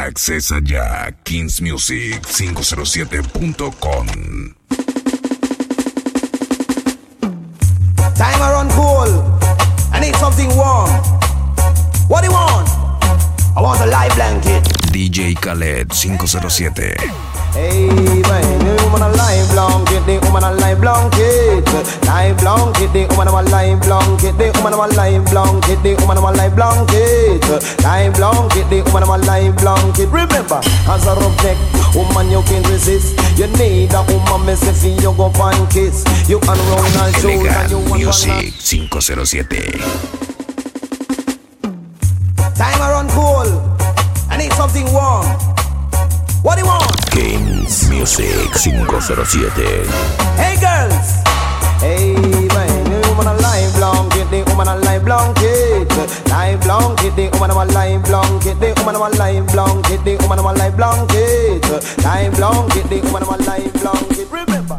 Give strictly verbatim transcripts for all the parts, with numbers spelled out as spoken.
Accesa ya kings music cinco cero siete punto com. Time I run cool. I need something warm. What do you want? I want a live blanket. D J Khaled cinco cero siete. Hey, man, the woman a live blanket, the woman a live blanket, live blanket, the woman a live blanket, the woman a live blanket, the woman a live blanket, live blanket, the woman a live blanket. Remember, as a rough neck, woman you can't resist. You need a woman, me say feel you go and kiss. You can run and show and you want Music cinco cero siete. Time I run cool. I need something warm. What do you want? Kings Music cinco cero siete. Hey girls! Hey man, the woman a live blanket, the woman a live blanket, live blanket, the woman a live blanket, the woman a live blanket, the woman a live blanket, live blanket, the woman a live blanket. Remember.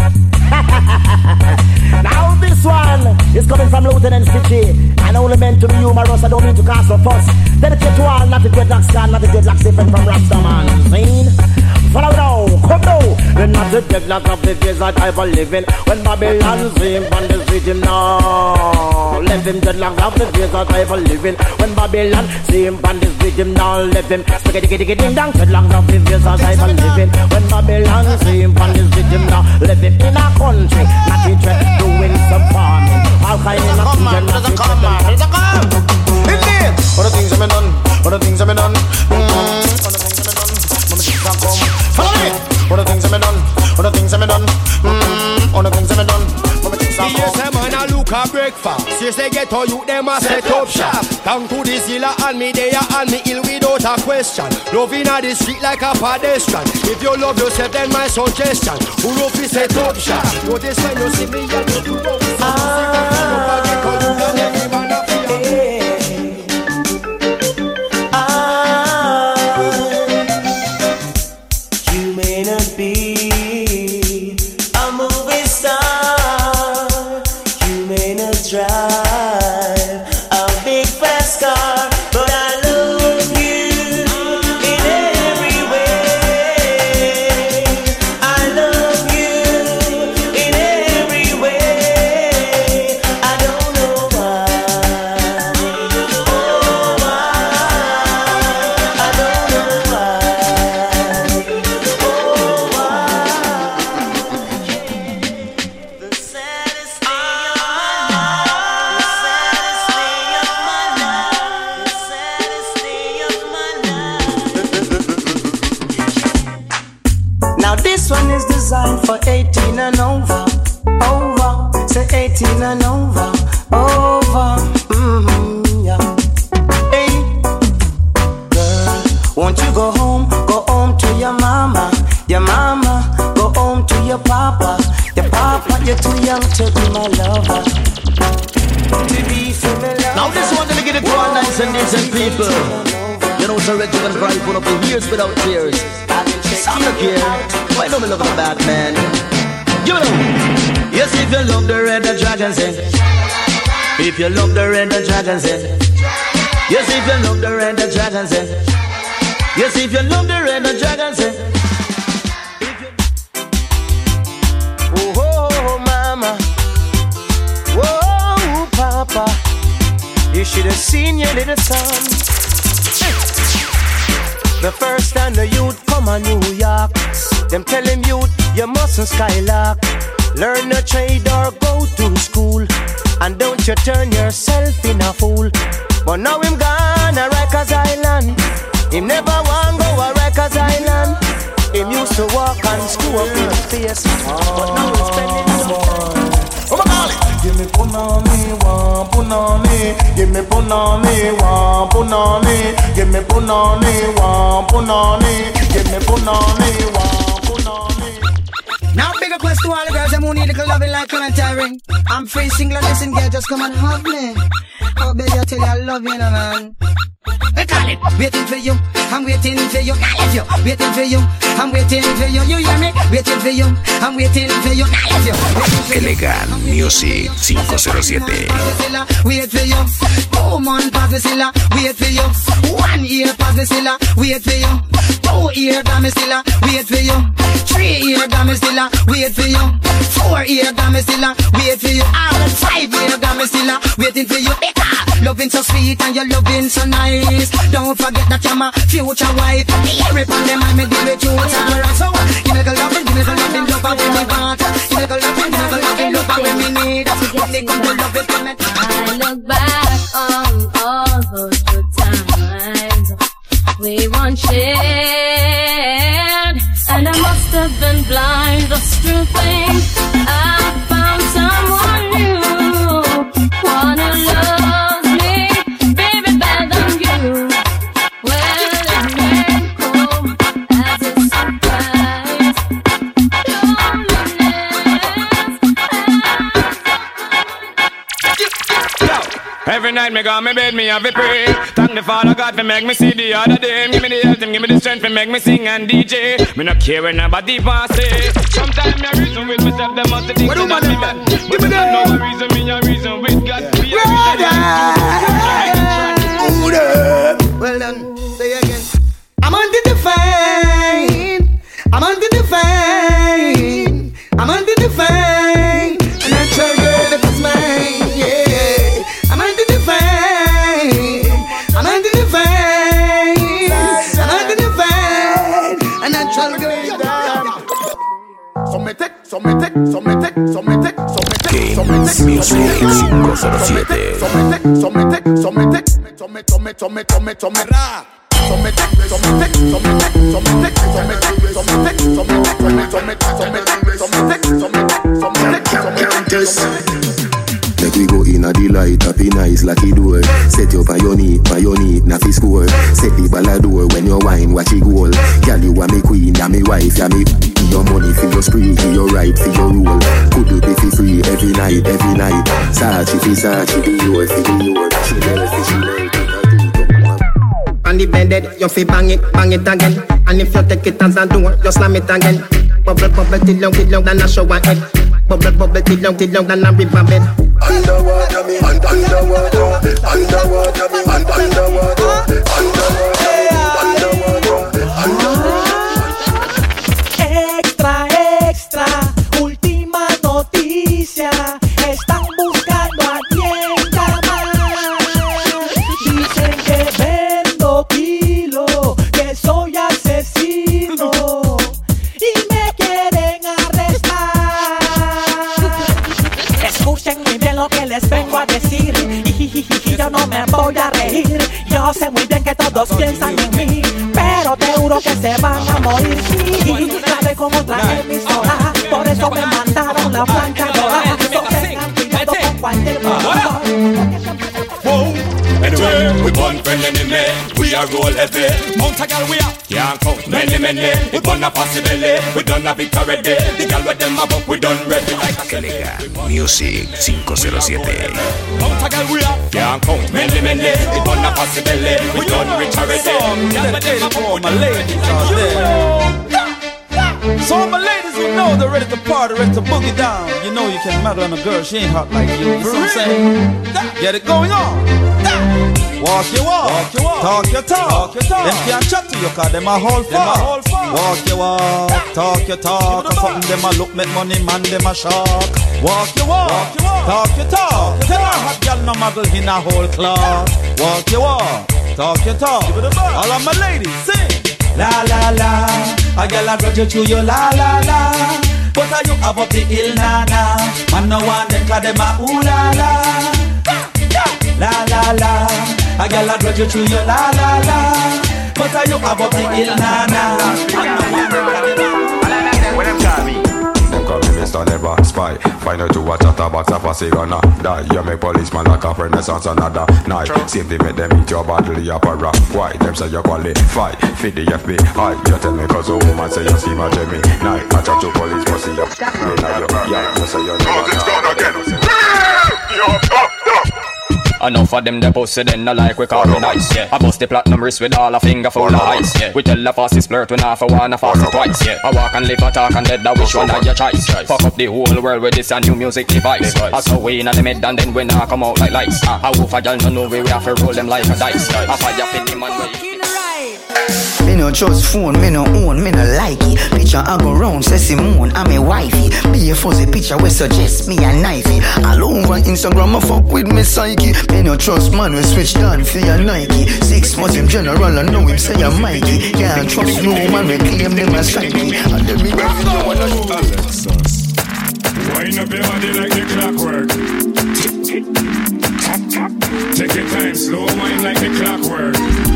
Now this one is coming from Lieutenant Stitchy. And only meant to be humorous, I don't mean to cast a fuss. Dedicate to all, not the dreadlocks can, not the dreadlocks different from Rastaman. Seen? Follow now, come now. We're not the dreadlocks of the days that I've been living. When Babylon sing on the rhythm now. Let them dreadlocks of the days that I've been living. When Babylon sing on the rhythm now. Let them spaghetti giddy giddy ding dong. Dreadlocks of the days that I've been living. When Babylon sing on the rhythm now. Let them in a country, not in dread, doing some farming. All kind of nothing, not in dread. It's a come. Indeed. All the things I've been done. All the things I've been done. Mm. All the things I've been done. Mama just can't come. Follow me. All the things I've been done. All the things I've been done. Mm. All the things I've been done. Mama just can't come. Yes, man, I look a breakfast. Yes, they get all you them a set up shop. Down to the zilla and me there and me ill without a question. Loving at the street like a pedestrian. If you love yourself, then my suggestion. Who love to set up shop? Notice when you see me and you do wrong. Ah. Without tears, some look here. Why don't we love the bad man? You know, yes, if you love the red, the dragon sing. If you love the red, the dragon sing. Yes, if you love the red, the dragon sing. Yes, if you love the red, the dragon sing. Oh, oh, oh, mama. Whoa, papa. You should have seen your little son. The first time the youth come a New York, them tell him youth, you mustn't skylark. Learn a trade or go to school, and don't you turn yourself in a fool. But now him gone a Rikers Island. Him never want go a Rikers Island. Him used to walk and screw up his face, but now he's spending some time. Oh my God! Give me punani, one punani. Give me punani, one punani. Give me punani, one punani. Give me punani, one punani. Now big request to all the girls them who need a little loving like Clementine ring. I'm free, single, listen, girl, just come and hug me. Oh baby, I tell you I love you, no, man. They call it waiting for you. I'm waiting for you. I love you, waiting for you. I'm waiting for you. You hear me? Waiting for you. I'm waiting for you. I love you. Elegant Music five oh siete. Wait for you. Two months past the silla. Wait for you. One year past the silla. Wait for you. Two year damn silla. Wait for you. Three year damn silla. Wait for you. Four year damn silla. Wait for you. All five year damn silla. Waiting for you. Loving so sweet and your loving so nice. Don't forget that you're my future wife. Hear it from them, I may give it you time. So give me the loving, give me the loving, love and give me want. Give me the loving, give me the loving, love and when we need. When they come to love it, come and I look back on all those good times we once shared, and I must have been blind just to think I found someone new. Wanna love me, baby, better than you. Well, it may come as a surprise. Every night me go me bed, me have a pray. Thank the Father God for make me see the other day. Give me the health and give me the strength for make me sing and D J. Me not care when nobody pass it. Sometimes me a reason with myself, them must think that I'm man. Give me that. No reason, me a reason with God. Be a reason. Well done, say again. I'm under the fine. I'm under the fine. I'm under the fine. And I tell girl if it's mine, yeah. I'm under the fine. I'm under the fine. I'm under the fine. And I tell girl. So me take, so me take, so me take, so me take, so me take, so me Games take, Music five oh siete. so me take, so me take, so me take, so me, so me, so me, so me, so me, ra. So me take, so me take, so me take, so me take, so me take, so me take, so me take, so me, so me, so me, so me take, so me, so me take, so me, so me. Make we go in a delight, happy nice lucky door. Set you on your knee, on your knee, naffy score. Set the ball a door when you wine, watch it goal. Girl, you are me queen, ya me wife, ya me. Your money for your spree, for your right, for your rule. Could you be for free every night, every night? Sachi fi Sachi, be your, fi be your. She never fi she never. On the bed, you fi bang it, bang it again. And if you take it as a door, you slam it again. Bubble, bubble, till long, till long, than a shower head. Bubble, bubble, till long, till long, than a river bed. Underwater me, un- underwater, underwater me, un- underwater, underwater, underwater, underwater. Extra, extra, última noticia. Están buscando a quien llamar. Dicen que vendo kilo, que soy asesino y me quieren arrestar. Escuchen muy bien lo que les vengo a decir. Y yo no me voy a reír. Yo sé muy bien que todos piensan en mí, pero te juro que se van a morir. Sí, sabe cómo traje mi sola, por eso me mandaron la planchadora. So tengan cuidado con cualquier cosa. Anyway, we born friend enemy, we are roll heavy. Mount a gal we are, can't count many many. We born a possibility, we done a victory day. The gal with them up, we done ready like a Elegant Music five oh siete. Mount a gal we are, can't count many many. We born a possibility, we done victory day. Gal with them up, we done ready like a So all my ladies who know they're ready to party, ready to boogie down. You know you can muggle on a girl, she ain't hot like you. You see what I'm saying? Get it going on. Walk your walk, walk your walk, talk your talk. Them can't chat to you cause them a whole fuck. Walk your walk, talk your talk. Or something them a look, make money, man, them a shark. Walk your walk, talk your talk. Tell her hot girl no muggle in a whole club. Walk your walk, talk your talk. All of my ladies, sing. La la la, a girl a grudge you through your la la la. But are you have up the hill na na? Man no want them cause them a ooh la la. La la la, a girl a grudge you through your la la la. But are you have up the hill na na? Man no want them cause them a ooh la la. When them call me, them call me Mister Never Spy. Find out to watch a tabac a pussy gonna die. You make policeman like a renaissance another night. Same thing make them eat your bottle, your para. Why? Them say you qualify. Feed the F B I. You tell me cause a woman say you see my Jimmy. Night, I chat to police pussy up. Yeah, you, yeah, you say you never die. Yo, stop, stop. Enough of them the pussy then no like we call me nice. Yeah. I bust the platinum wrist with all a finger full of ice. Yeah. We tell the fastest flirt when half a one, a fast twice. Yeah. I walk and live, I talk and dead. That which one of your choice? Fuck up the whole world with this a new music device. I saw we in the mid and then we now come out like lights. I wolf a girl no know we have to roll them like a dice. I fire fit the man way. Me no trust phone, me no own, me no like it. Picture I go round, say Simone, I'm a wifey. Be a fuzzy picture we suggest me a knifey. All over Instagram I fuck with me psyche. Me no trust man we switch down for your Nike. Six months him general I know him say I'm Mikey. Can't trust no man we claim them a psyche. And then me go to one of you. Wind up your body like the clockwork. Take your time, slow wind like the clockwork.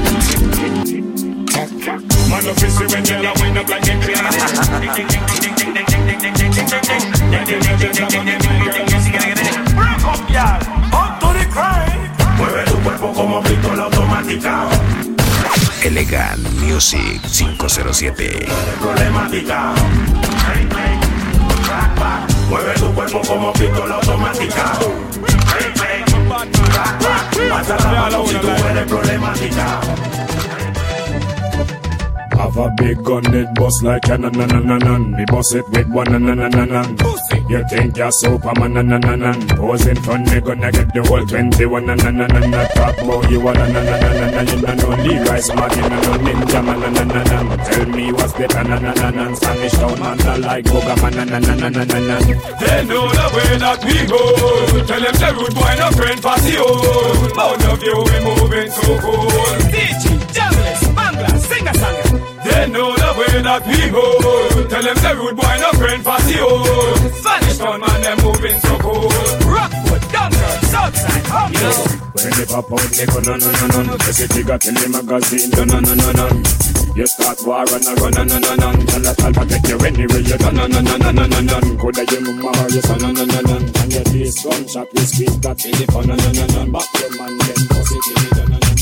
Man of history when y'all are wind up like a clock. Break up, y'all, up to the crime. Mueve tu cuerpo como pistola automática. Elegant Music cinco cero siete. Problemática. Mueve tu cuerpo como pistola automática. Pasa la mano si tú eres problemática. Have a big gun, it bust like a nan nan nan nan. Me bust it with one nan nan nan nan. You think you're Superman nan nan nan nan. Pose in front, me gonna get the whole twenty-one nan nan nan nan. Talk about you a nan nan nan nan nan. You know no Leroy Smart, you know no Ninja man nan nan nan nan. Tell me what's the nan nan nan nan. Spanish town man that like Boga man nan nan nan nan nan nan. They know the way that we go. Tell them the rude boy no friend patio. Both of you we moving so cool. D J, Journalist, Bangla, singer song. They know the way that we go. Tell them the rude boy no friend patio. Spanish town man them moving so cool. Rockwood, Dunkirk, Southside, home yo. When they pop out they go no no no no. The city got in the magazine no no no no no. You start war and a run no no no no. Tell us I'll protect you anyway you done no no no no no no no. Coulda you mama or you son no no no no. And your face gunshot with speed that in the fun no no no no. Back your man then pussy till you no no no.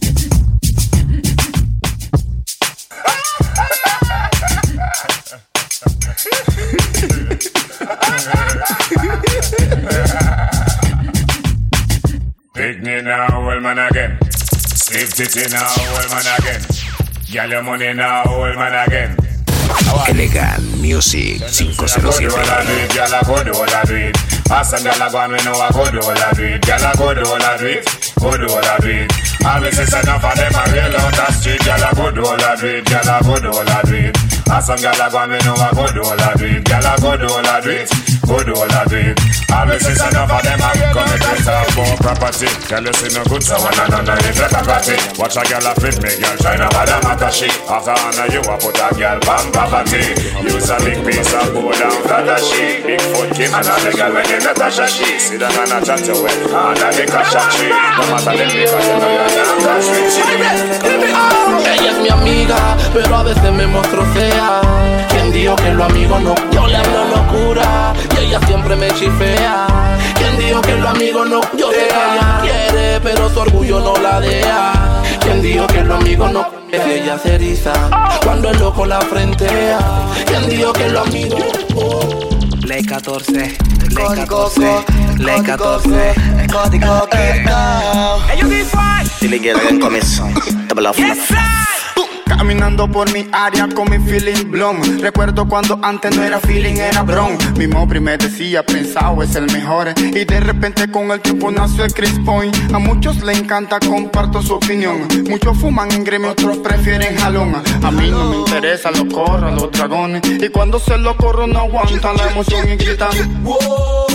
Pick me now, old man again. Stiff titty now, old man again. Get your money now, old man again. Elegant Music cinco cero siete. Gyal a go do all a do it. Ask a gyal a go and we know a go do all a do it. Gyal a go do all a do it. Go do all a do it. Always is enough of them a real out the street. Gyal a go do all a do it. Gyal a go do all a do it. Ask a gyal a go and we know a go do all a do it. Gyal a go do all a do it. Go do all a do it. Always is enough of them a come and get up for property. Gyal you see no good so one another in the property. Watch a gyal a fit me, gyal try no bother matter she. After honor you a put a gyal bam property. Use a big piece of gold and flat a she. Big foot Kim and a the gyal when you Natasha she. See them and a chat to well under the cash a tree. No matter them because you know you're damn cash rich. Ella es mi amiga, pero a veces me muestro fea. Quien dijo que lo amigo no, yo le hablo locura y ella siempre me chifea. Quien dijo que lo amigo no, yo sé que ella quiere, pero su orgullo no la deja. Quien dijo que lo amigo no, es ella se eriza cuando el loco la frentea. Quien dijo que lo amigo oh. Ley catorce, Ley catorce, Ley catorce, código quitado. Ellos dicen, dile que le den comisión, te me la fuma. Caminando por mi área con mi feeling blom. Recuerdo cuando antes no era feeling, era bron. Mi mobri me decía, pensado es el mejor. Y de repente con el tiempo nació el Chris Point. A muchos le encanta, comparto su opinión. Muchos fuman en gremio, otros prefieren jalón. A mí no me interesa, lo corro, los dragones. Y cuando se lo corro no aguantan la emoción y gritan Woy,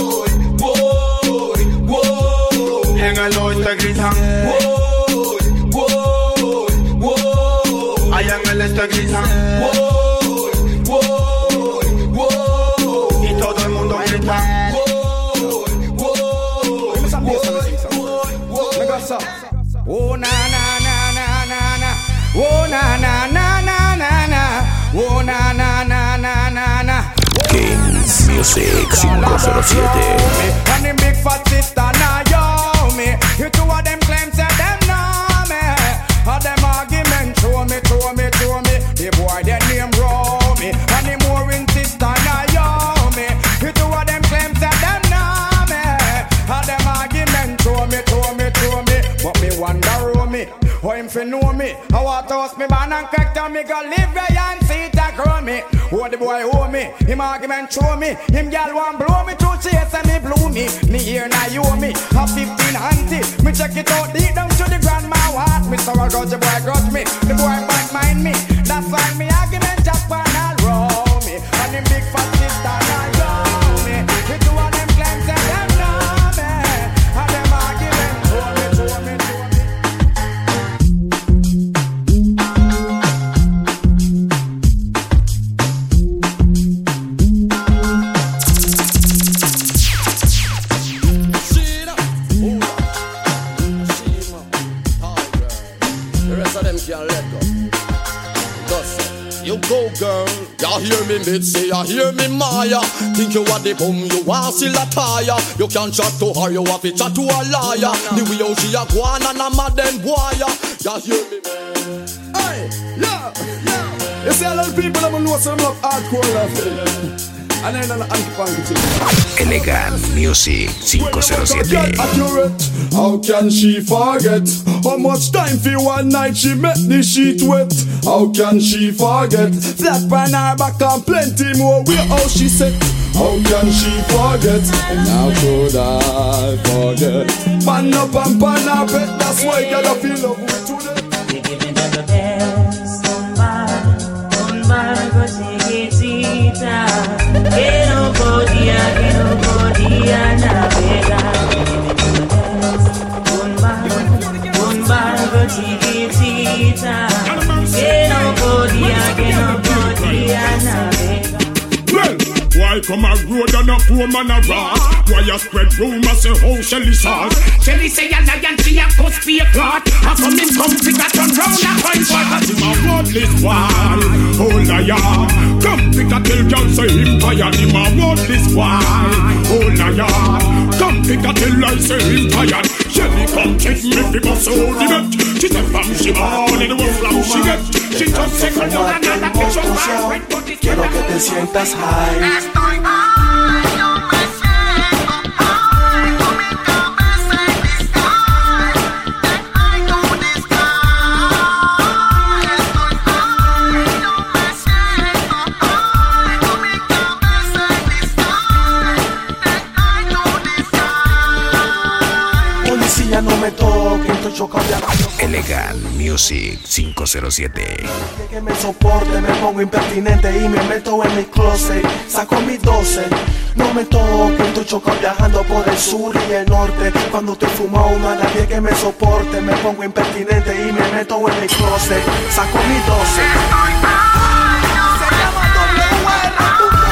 woy, woy. En el oeste gritan Woy, woy, woy. Allá en el este gritan Woy, woy, woy. Y todo el mundo grita Woy, woy, woy. Oh na na na na na na. Oh na na na na na na. Oh na na na na na na. Kings Music cinco cero siete. And the big fat sister now yo me. You two of them claim say them know me. All them argument show me, show me, show me. The boy their name Romy. And the more sister now yo me. You two of them claim say them know me. All them argument show me, show me, show me. know me. I want to host me man and crack down me go live where and see it and grow me. Oh the boy owe me, him argument show me. Him gal want blow me through chase and me blew me. Me here now you owe me, a fifteen auntie. Me check it out deep down to the grandma heart. Me so I got the boy got me, the boy back mind me. That's why me argument just pan and roll me. And him big fat sister and roll me. We two of them claims and them know me. And them argument show me, show me, show me. You go girl, you hear me Mitzi, you hear me Maya. Think you are the bum, you are still a tire. You can't chat to her, you have to chat to a liar. The way how she a go on and a mad them wire. You hear me hey, yeah, yeah. You see a lot of people that know some love hardcore love. And then an Elegant Music five oh seven. Accurate. How can she forget? How much time for one night she met the sheet wet? How can she forget? Flat pan her back and plenty more way how she said. How can she forget? And how could I forget? Pan up and pan up it. That's why girl I feel love with today. We giving them the best on my, on my cosita. Que no podía, que no podía navegar. Un barco, un barco chiquitita. Que no podía, que no podía navegar. Well, why come a road and a poor man a rat? Why you spread rumors say how Shelly sauce? Shelly say a lion, she a cuss be a clot. How come him come pick a turn round a coin for? Cause him a worthless one, oh liar. Come pick a tell girl say him tired. Him a worthless one, oh liar. Come pick a tell I say him tired. Shelly come check me fi bust out the bet. She say fam she born in the world from she get. She just say come down and another picture back. Quiero que te sientas high. Estoy high, no me siento high. Con mi cabeza en the sky, and I know the sky. Estoy high, no me siento high. Con mi cabeza en the sky, and I know the sky. Policía no me toque, estoy chocado de abajo. Elegant Music cinco oh siete. Que me soporte, me pongo impertinente y me meto en mi closet. Saco mis doce, no me toque, estoy chocado viajando por el sur y el norte. Cuando estoy fumado no hay nadie que me soporte. Me pongo impertinente y me meto en mi closet. Saco mis doce. Se llama W R.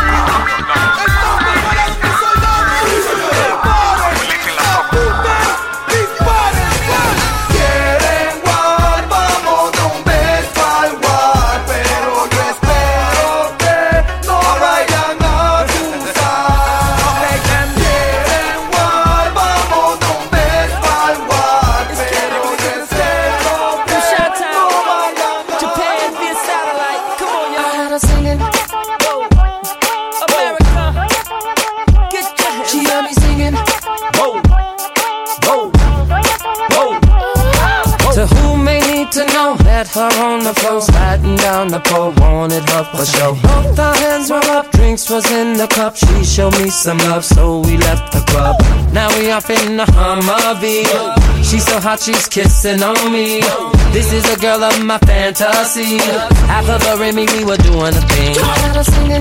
Her on the floor, sliding down the pole, wanted her for show. Both our hands were up, drinks was in the cup. She showed me some love, so we left the club. Now we off in the Humvee. She's so hot, she's kissing on me. This is a girl of my fantasy. Half of her and me, we were doing a thing. I had her singing.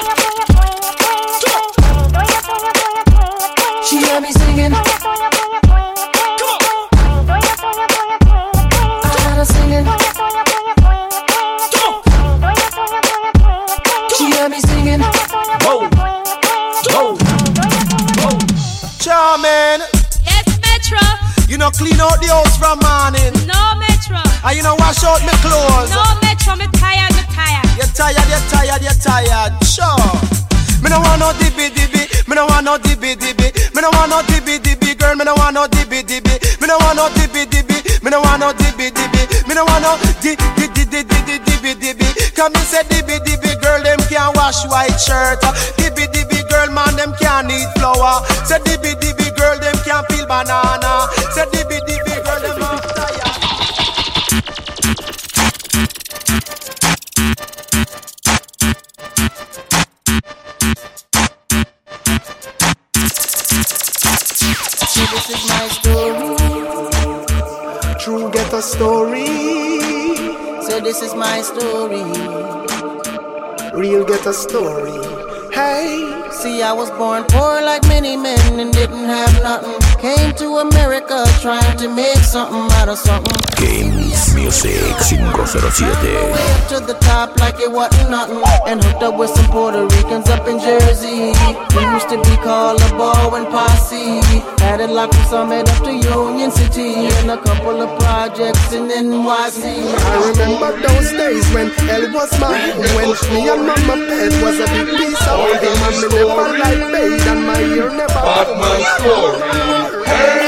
She had me singing. I had her singing. Whoa, whoa, whoa. Charming. Yes, Metro. You know clean out the house from morning. No, Metro. And you know wash out my clothes. No, Metro, me tired, me tired. You're tired, you're tired, you're tired. Sure. Me no want no dibby dibby. Me no want no dibby dibby. Me no want no dibby dibby. Girl, me no want no dibby dibby. Me no want no dibby dibby. Me no want no dibby dibby. Me no want no di di di di di dibby dibby. Come me say dibby dibby. Girl, them can't wash white shirt. Dibby dibby. Girl, man, them can't eat flour. Say dibby dibby. Girl, them can't peel banana. Say dibby dibby. Girl, them half tired. story. So this is my story. Real get a story. Hey. See, I was born poor like many men and didn't have nothing. Came to America trying to make something out of something. Games Music five oh siete. Way up to the top like it wasn't nothing. And hooked up with some Puerto Ricans up in Jersey. We used to be called a ball and posse. Had it locked from Summit up to Union City. And a couple of projects in N Y C. I remember those days when hell was my home. When me and mama pet was a big piece of him. And me never like paid and my ear never Batman Story. Hey.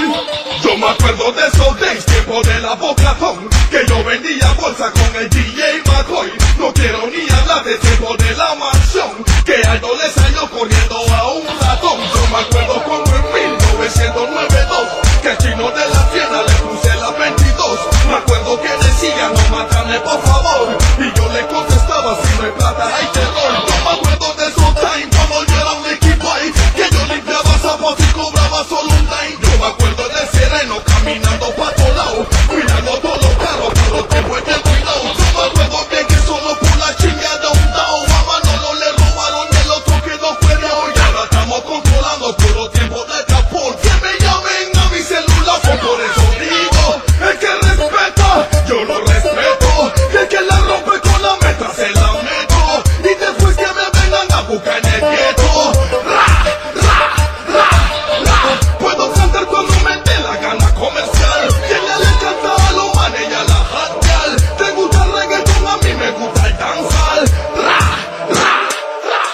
Yo me acuerdo de esos days, tiempo de la Bocatón, que yo vendía bolsa con el D J McCoy. No quiero ni hablar de tiempo de la mansión, que Aldo le salió corriendo a un ratón. Yo me acuerdo como en mil novecientos noventa y dos, que el chino de la tienda le puse la veintidós. Me acuerdo que decía, no mátame por favor, y yo le contestaba, si no hay plata hay terror. Yo me acuerdo de esos times, cuando yo era un equipo ahí, que yo limpiaba zapatos y cobraba solo un dime. Yo me acuerdo de Sereno caminando pa' todos lados, cuidando todos los carros, todo tiempo es de cuidado. Yo me acuerdo bien que solo por la chingada un dao, a Manolo le robaron el otro que no fue de hoy. Ahora estamos controlando todo tiempo de capor. Que me llamen a mi celular, pues por eso digo, el que respeta, yo lo respeto. El que la rompe con la meta se la meto, y después que me vengan a buscar en el gueto. Ra, ra, ra, ra. Puedo cantar cuando me dé la gana comercial. Y ella le encanta a los manes y a la hot girl. Te gusta el reggaeton, a mí me gusta el dancehall. Ra, ra, ra.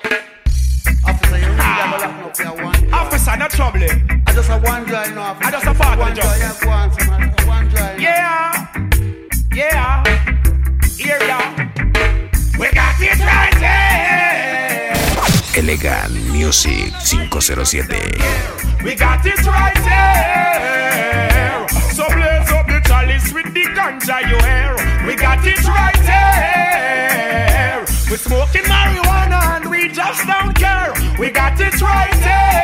Officer, you really have a lot of people one. Officer, no trouble. I just have one drive now. I just have part of the job. Yeah, go on, man. One drive. Yeah, yeah, here we are. We got it right here. Elegant Music five oh siete. We got it right here. So blaze up the chalice with the ganja you hear. We got it right here. We're smoking marijuana and we just don't care. We got it right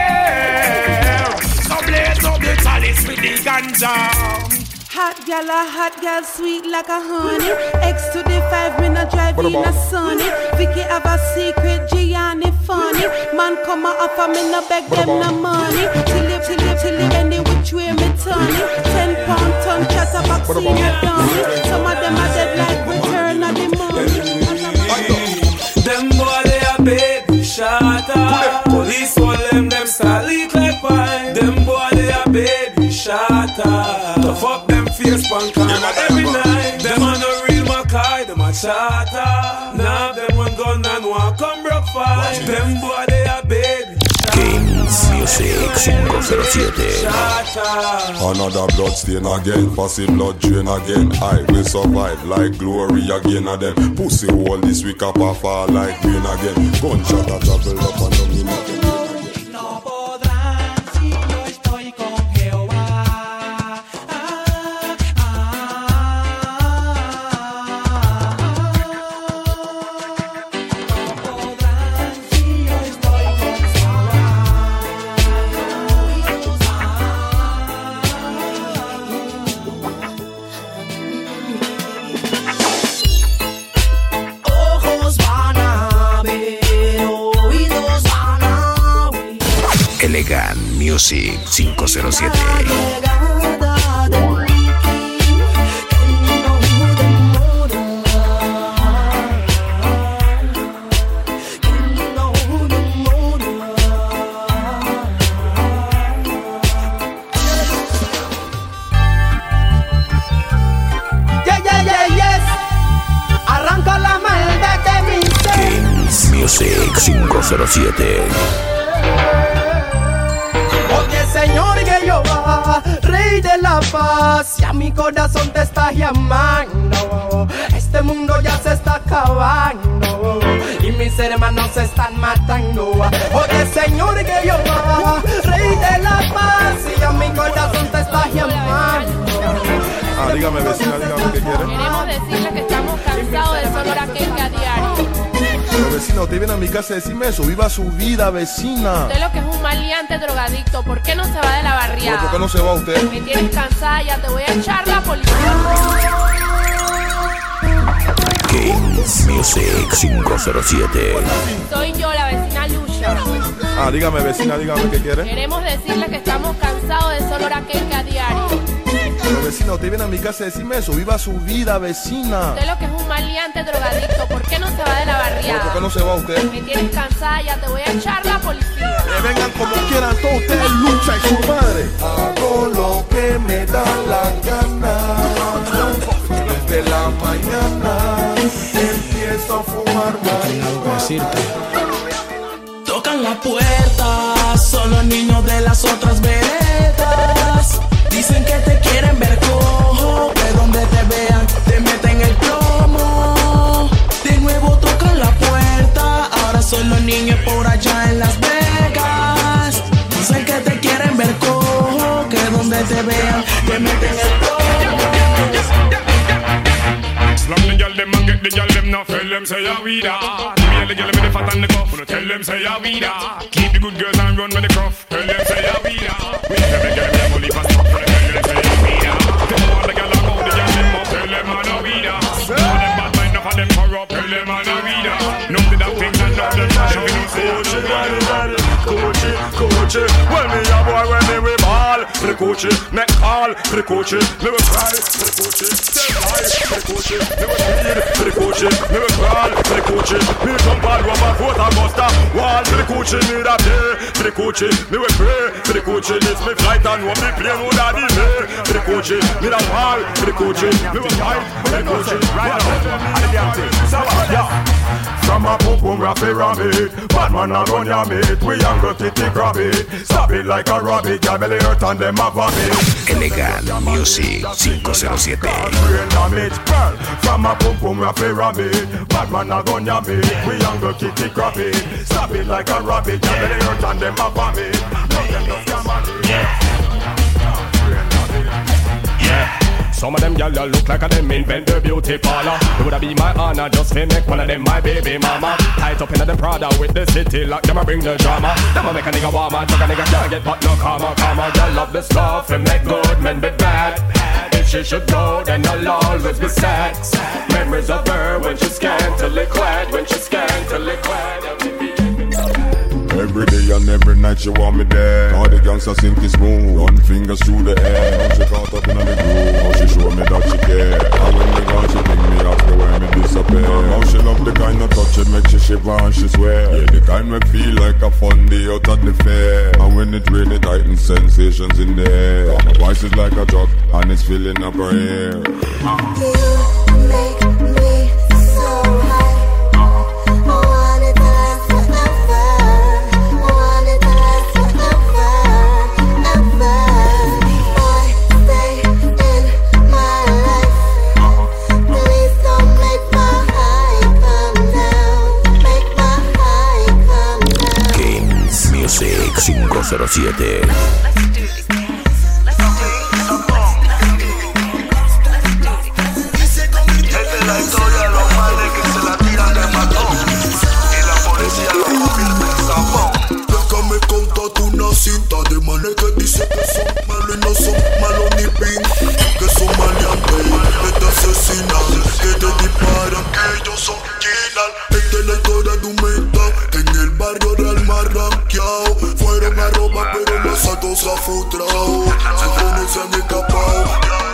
here. So blaze up the chalice with the ganja. Hot gal, a hot gal, sweet like a honey. X to the five, me not drive in a sunny. Vicky have a secret, Gianni funny. Man come a offer, me no beg them no money. Till it, till it, till it, any which way me turn it. Ten pound ton chatterbox in a dummy. Some of them are dead like return of the money. Them boy they a baby shatter. Police call them, them start leak like pine. Them boy they a baby shatter. The fuck them face punk on every night. Them a no real Mackay, them a chatter. Now them one gun and one come broke fight. Them boy they a baby Games Music five oh siete. Another blood stain again, passy blood drain again. I will survive like glory again of them. Pussy hole this week up a fall like green again. Gunshot a travel up and down in again. No podrán si yo estoy con Jehová. Elegant Music five oh siete. Yeah, yeah, yeah, yes. Arranca la maldad de mi ser. Games Music cinco cero siete. Oye, Señor Jehová, Rey de la paz, ya mi corazón te está llamando. Este mundo ya se está acabando y mis hermanos se están matando. Oye, Señor Jehová, Rey de la paz, ya mi corazón te está llamando. Ah, dígame, vecina, dígame qué quiere. Queremos decirles que estamos cansados del olor a cake a diario. vecina, usted viene a mi casa a decirme eso. Viva su vida, vecina. Usted lo que es un maleante drogadicto. ¿Por qué no se va de la barriada? ¿Por qué no se va usted? Me tienes cansada, ya te voy a echar la policía. Kings Music cinco cero siete. Soy yo, la vecina Lucha. Ah, dígame, vecina, dígame, ¿qué quiere? Queremos decirle que estamos cansados de ese olor a cake a diario. Pero vecina, usted viene a mi casa a decirme eso. Viva su vida, vecina. Usted lo que es un maleante drogadicto. ¿Por qué no se va de la barriada? ¿Por qué no se va usted? Me tienes cansada, ya te voy a echar la policía. Que vengan como quieran todos ustedes, Lucha y su madre. Hago lo que me da la gana. Desde la mañana empiezo a fumar marihuana. Tocan la puerta, son los niños de las otras veredas. Dicen que te quieren ver cojo, que donde te vean te meten el plomo. De nuevo tocan la puerta, ahora son los niños por allá en Las Vegas. Dicen que te quieren ver cojo, que donde te vean te meten el plomo. Slam the gyal dem and get the gyal dem now. Tell them say ya we da. Me and the gyal dem with the fat and the cuff. Tell them say ya we da. Keep the good girls and run with the cuff. Tell them say ya we da. We every gyal dem only for stop. Tell them say ya we da. Tell all the gyal about the gyal dem up. Tell them I know we da. All them bad mind, enough of them corrupt. Tell them I know we da. None of them things and none of them trash. We don't say ya we da. Coachy, coachy, well me a boy when me we ball. Precoachy, make call. Precoachy, me we cry. Precoachy, stay high. Precoachy, me we speed. Precoachy, me we crawl. Precoachy, me jump all over foot and buster wall. Precoachy, me da play. Precoachy, me we pray. Precoachy, this me flight and what me plane would have delay. Precoachy, me da wall. Precoachy, me we fight. Precoachy, right now, I can't take. So yeah. From a boom boom rapid rabbit, bad man a run ya mate. We young go titty grab it, stop it like a rabbit. Y'all belly hurt and them a vomit. Elegant Music cinco cero siete. Brain damage, girl. From a boom boom rapid rabbit, bad man a run ya mate. We young go titty grab it, stop it like a rabbit. Y'all belly hurt and them a vomit. Nothing just can manage. Yeah. Some of them gyal look like a them invent the beauty parlor. It woulda be my honor just to make one of them my baby mama. Tight up in them Prada with the city lock, them a bring the drama. Them a make a nigga warmer, chuck a nigga can't get but no karma, karma. Gyal love the stuff and make good men be bad. If she should go, then I'll always be sad. Memories of her when she's scantily clad, when she's scantily clad. Every day and every night she want me there. All the gangsters think it's smooth, run fingers through the air. Now she caught up in the groove, now she show me that she care. And when me gone she bring me after when me disappear. Now she love the kind of touch it make she shiver and she swear. Yeah, the kind me feel like a fun day out at the fair. And when it rain it heightens sensations in the air. My voice is like a drug and it's filling up her ear. You make me so high. cinco cero siete. Déjame contarte una cinta de manes que dice que son malos y no son malos ni pin. Que son maleantes, que te asesinan, que te disparan, que ellos son criminal. Esta es la historia de un mental en el barrio Real Marranqueado. Fueron a robar pero los asaltos se han frustrado. Sus jóvenes se han escapado.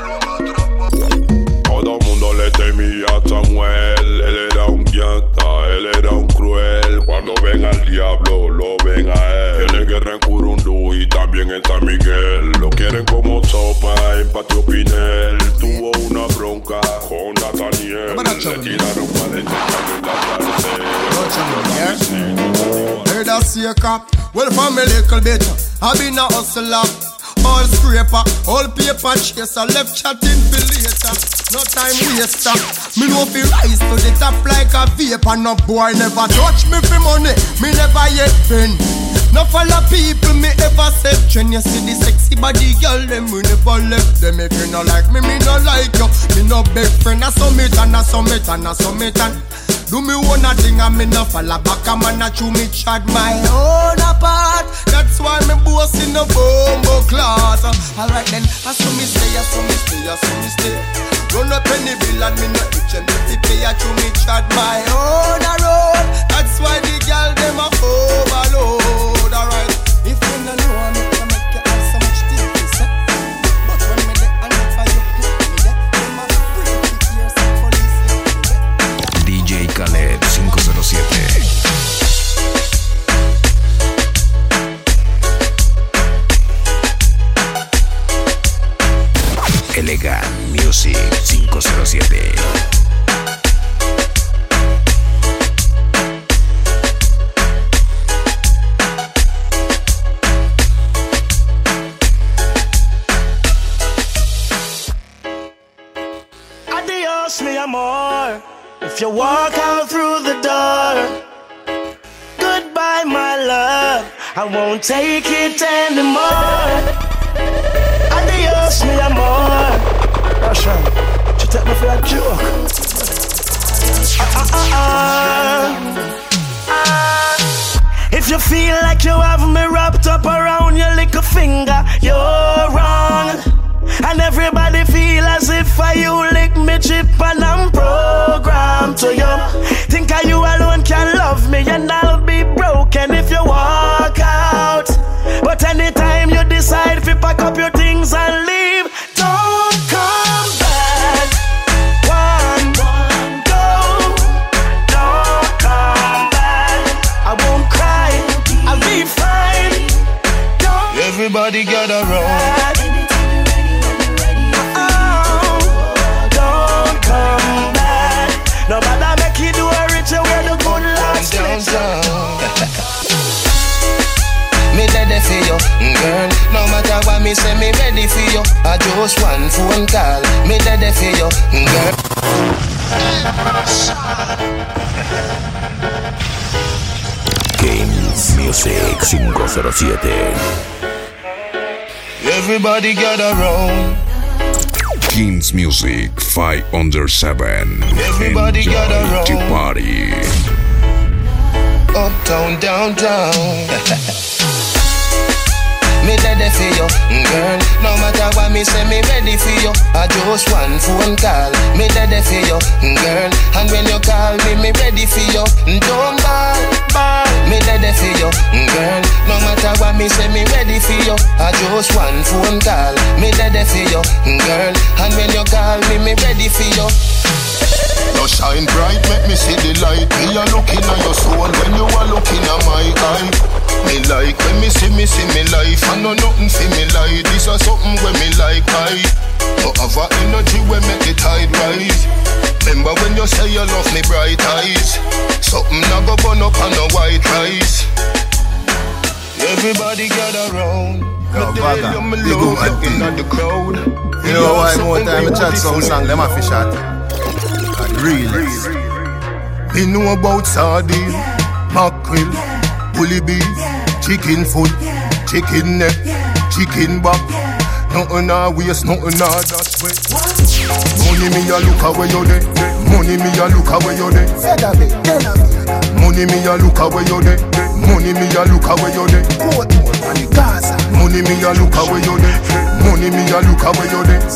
Todo el mundo le temía a Samuel. Él era un gangsta, él era un cruel. Cuando ven al diablo, lo ven a él. Tiene guerra en Curundú y también en San Miguel. Lo quieren como sopa en Patio Pinel. Tuvo una bronca con Nathaniel. Le tiraron para dentro en la Heard a seeker, well from a little bit I been a hustler, all scraper, all paper chaser, left chatting for later, no time waster. Me know fi rise to the top like a vapor. No boy never touch me for money, me never yet been. No follow people me ever said trend. You see the sexy body girl them we never left them. If you no like me, me no like you. Me no big friend, I summit and I summit and I summit and Do me one a thing and me no follow back. A man a chew me chat my own apart. That's why me boss in the bumbo class. Alright then, I saw me stay, I saw me stay, I saw me stay. Run up any bill and me no itch and if you pay, I chew me chat my own a road. That's why the girl them a overload. Alright, if you no know I make you make you have so much things. But when me there and not for you, me there, them a free to hear some police. D J Khaled cinco cero siete. Elegant Music cinco cero siete. Adios, mi amor. If you walk out through the door, goodbye, my love. I won't take it anymore. Adios, mi amor. Russian, you take me for a joke. Ah, ah, ah, ah. If you feel like you have me wrapped up around your little finger, you're wrong. And everybody feel as if I you lick me chip and I'm programmed to you. Think I you alone can love me and I'll be broken if you walk out. But anytime you decide to pack up your things and leave, don't come back. One, go, don't come back. I won't cry, I'll be fine. Don't everybody gather round. No matter make you do a rich, wear the good last down. Me ready for you, girl. No matter what me say, me ready for you. I just one phone call. Me ready for you, girl. Games Music cinco cero siete. Everybody gather round. Kings Music five under seven. Everybody Enjoy gather round. to party. Uptown, downtown. Me ready for you, girl. No matter what me say, me ready for you. I just one phone call. Me ready for you, girl. And when you call me, me ready for you. Don't ball, ball. Me ready for you, girl. No matter what me say, me ready for you. I just one phone call. Me ready for you, girl. And when you call me, me ready for you. You shine bright, make me see the light. Me a looking at your soul when you are looking at my eye. Me like when me see me see me life. I know nothing for me like. This is something when me like I. You have a energy when make the tide rise. Remember when you say you love me bright eyes. Something I go burn up on the white rice. Everybody gather round. Yo, Baga, big up my team. You know why more time I chat some song, them a fish at. Real. Me know about sardine, mackerel, bully beef, chicken foot, chicken neck, chicken back. Nothing a waste, nothing a dash way. Money me a look away you there. Money me a look away you there. Money me a look away you there. Money me a look away you there. Money me a look away you there. Money me a look away you there.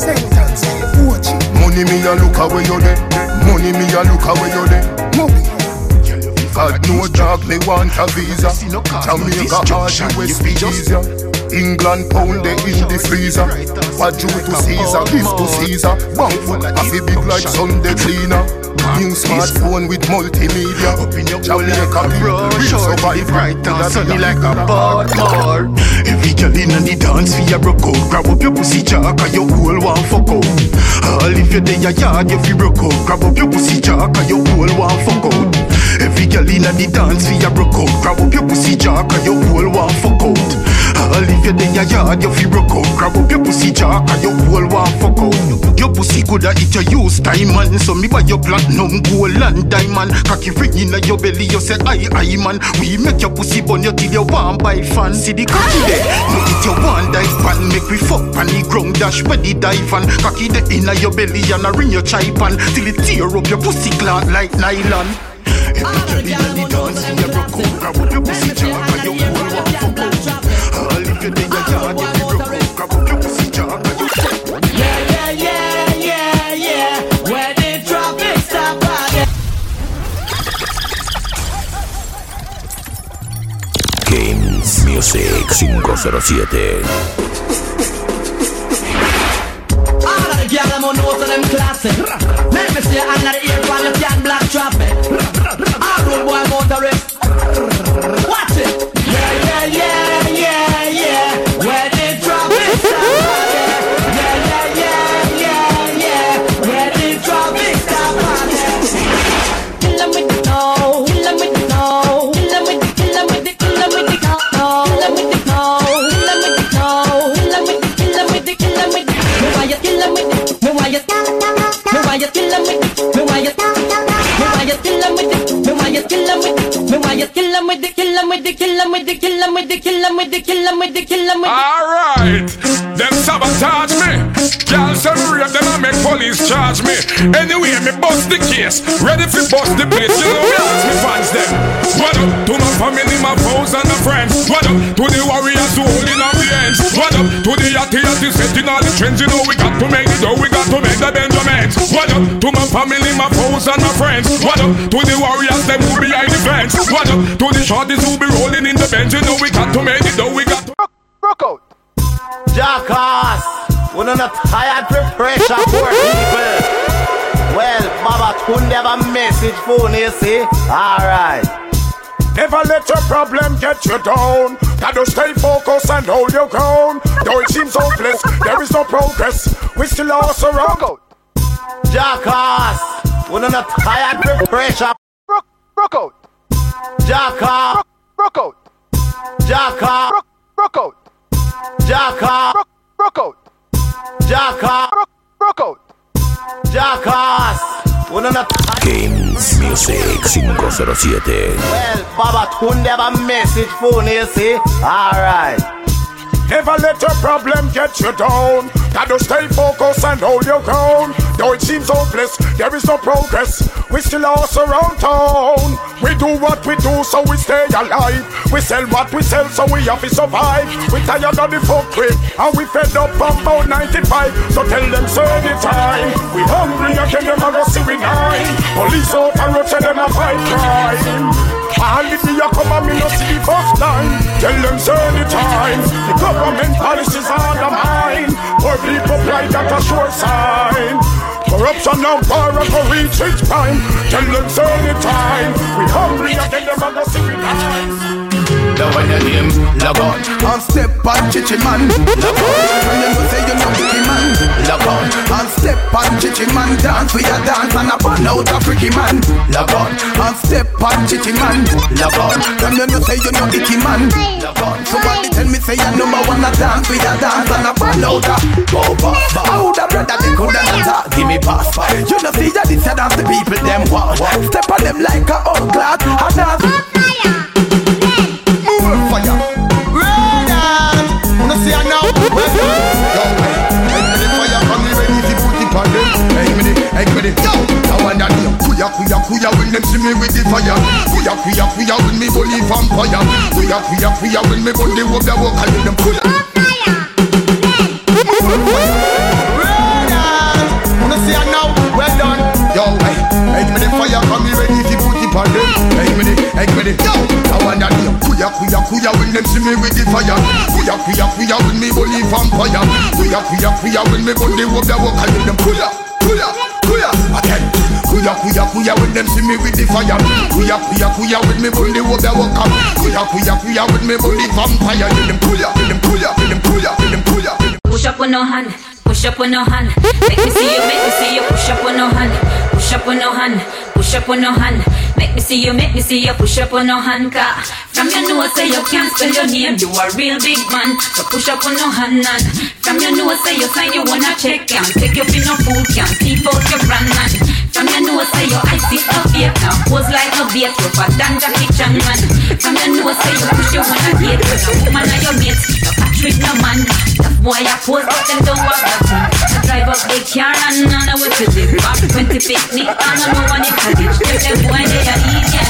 Money me a look away you there. Money me a look away you there. God no dog me want a visa. Jamaica hard U S be easier. England pound they in the freezer. What due to Caesar, give to Caesar. Bank foot a fi big like Sunday cleaner. New smartphone with multimedia. Jamaica people real survive bright and sunny like a Baltimore. Every girl inna the dance fi a broke out. Grab up your pussy jack and your whole one fuck out. All if you dey a yard you fi broke out. Grab up your pussy jack and your whole one fuck out. Every girl inna the dance fi a broke out. Grab up your pussy jack and your whole one fuck out. All if you dey a yard you fi broke out. Grab up your pussy jack and your whole one fuck out. Your pussy coulda it you use time man. So me buy your platinum gold and diamond. Cocky ring inna your belly you say aye aye man. We make your pussy burn you till you want buy fan. See the cocky there, no it you want dive pan. Make we fuck on the ground dash where the dive and cocky there inna your belly and a ring your chai pan till it tear up your pussy clot like nylon. Every girl in the dance, we a broke out. Grab up your pussy jack and your whole one fuck out. All if you're there, your yard, you be broke out. Grab up your pussy jack and your yeah, yeah, yeah, yeah, yeah. Where the traffic stop again. Games Music cinco cero siete. All of the girls I'm on notes of them classic. Let me see your hand at the ear while you can black traffic. All road boy motorist. Watch it. Yeah, yeah, yeah, yeah, yeah. Where the traffic stop again. Yeah, yeah, yeah, yeah, yeah. Where the traffic stop again. Kill them with the no. Kill them with the no. Kill them with the, kill them with the, kill them with the no. Kill them with the no. Kill them with the no. Kill them with the, kill them with the, kill them with the. Me why you kill them with the. Me why you. Me why you kill them with the. Me why you. Me why you kill them with the. Me why you kill them with the. Me why you kill them with the, kill them with the, kill them with the, kill them with the, kill them with the, kill them with the, kill them with the. Alright, them sabotage me. Girl say me rape them and make police charge me. Anyway, me bust the case, ready for bust the place. You know me ask me fans them. What up to my family, my foes and my friends. What up to the warriors who holding up the ends. What up to the yachty yachty setting all the trends. You know we got to make it though, we got to make the Benjamins. What up to my family, my foes and my friends. What up to the warriors them who behind the fence. What up to the shorties who be rolling in the bench. You know we got to make it though, we got to rock out. Jackass, we are not tired to pressure poor people. Well, Baba Tunde have a message for you, see? Alright. Never let your problem get you down. Gotta stay focused and hold your ground. Though it seems hopeless, there is no progress. We still are surrounded. Jackass, we are not tired to pressure. Rock, rock out. Jackass, rock out. Jackass, rock out. Jackass, rock out. Jackass, rock out. Jackass, we are not tired. Games Music cinco cero siete. Well, Baba Tunde have a message for you, see? Alright. Never let your problem get you down. Gotta stay focused and hold your ground. Though it seems hopeless, there is no progress. We still are around town. We do what we do so we stay alive. We sell what we sell so we have to survive. We tired of the fuck with and we fed up from about ninety-five. So tell them say the time. We hungry again, them a go see we nine. Police out and road say them a fight crime. All if you come and me no see the first time. Tell them say the time. The government policies are the mine. Poor people pride at a sure sign. Corruption and power go reach its prime. Tell them say the time. We hungry again, them a go see we nine. Now when your name, log on. And step on chichi man, log on. When you know say you know Ricky man, log on. And step on chichi man, dance we a dance and a burn out a freaky man, log on. And step on chichi man, log on. When you know say you know Ricky man, log on. Somebody tell me say you number one a dance we a dance and a burn out a over. How the brother they coulda not give me pass. You know see ya this a dance the people them want. Step on them like a old glad a dance. Fire, red on. Wanna see her now? Well done. Yo, hey, me the fire come me ready to put it on them. Hey me the, hey me the. Yo, now and then kuya kuya kuya when them see me with the fire. Kuya kuya kuya when me bully vampire. Kuya kuya kuya when me bully walk the walk and them kuya. Red on. Wanna see her now? Well done. Yo, hey, hey me the fire come me ready to put it on them. Hey me the, hey me the. Yo, now and then. Kuya kuya kuya when them see me with the fire. Kuya kuya kuya when me bully vampire. Kuya kuya kuya when me bully walk the walk and them kuya kuya kuya again. Kuya kuya kuya when them see me with the fire. Kuya kuya kuya when me bully walk the walk up. Kuya kuya kuya when me bully vampire. Them kuya them kuya them kuya them kuya. Push up on no hand, push up on no hand. Make me see you, make me see you. Push up on no hand, push up on no hand, push up on no hand. Make me see you, make me see you. Push up on no hand, car. From your nose say you can't spell your name. You a real big man, so push up on no hand. And from your nose say you sign you wanna check. Can't take you for no food, can't keep out your brand man. From your nose say you ice it up here. Now pose like a bait, you for than Jackie Chan man. From your nose say you push you wanna hate. Cause a woman are your mates, you catch with no man. That boy I pose but them don't want nothing. I drive up big car and I know what to live. Back twenty picnic, I don't know what it is. Tell them boy they are eat, yeah.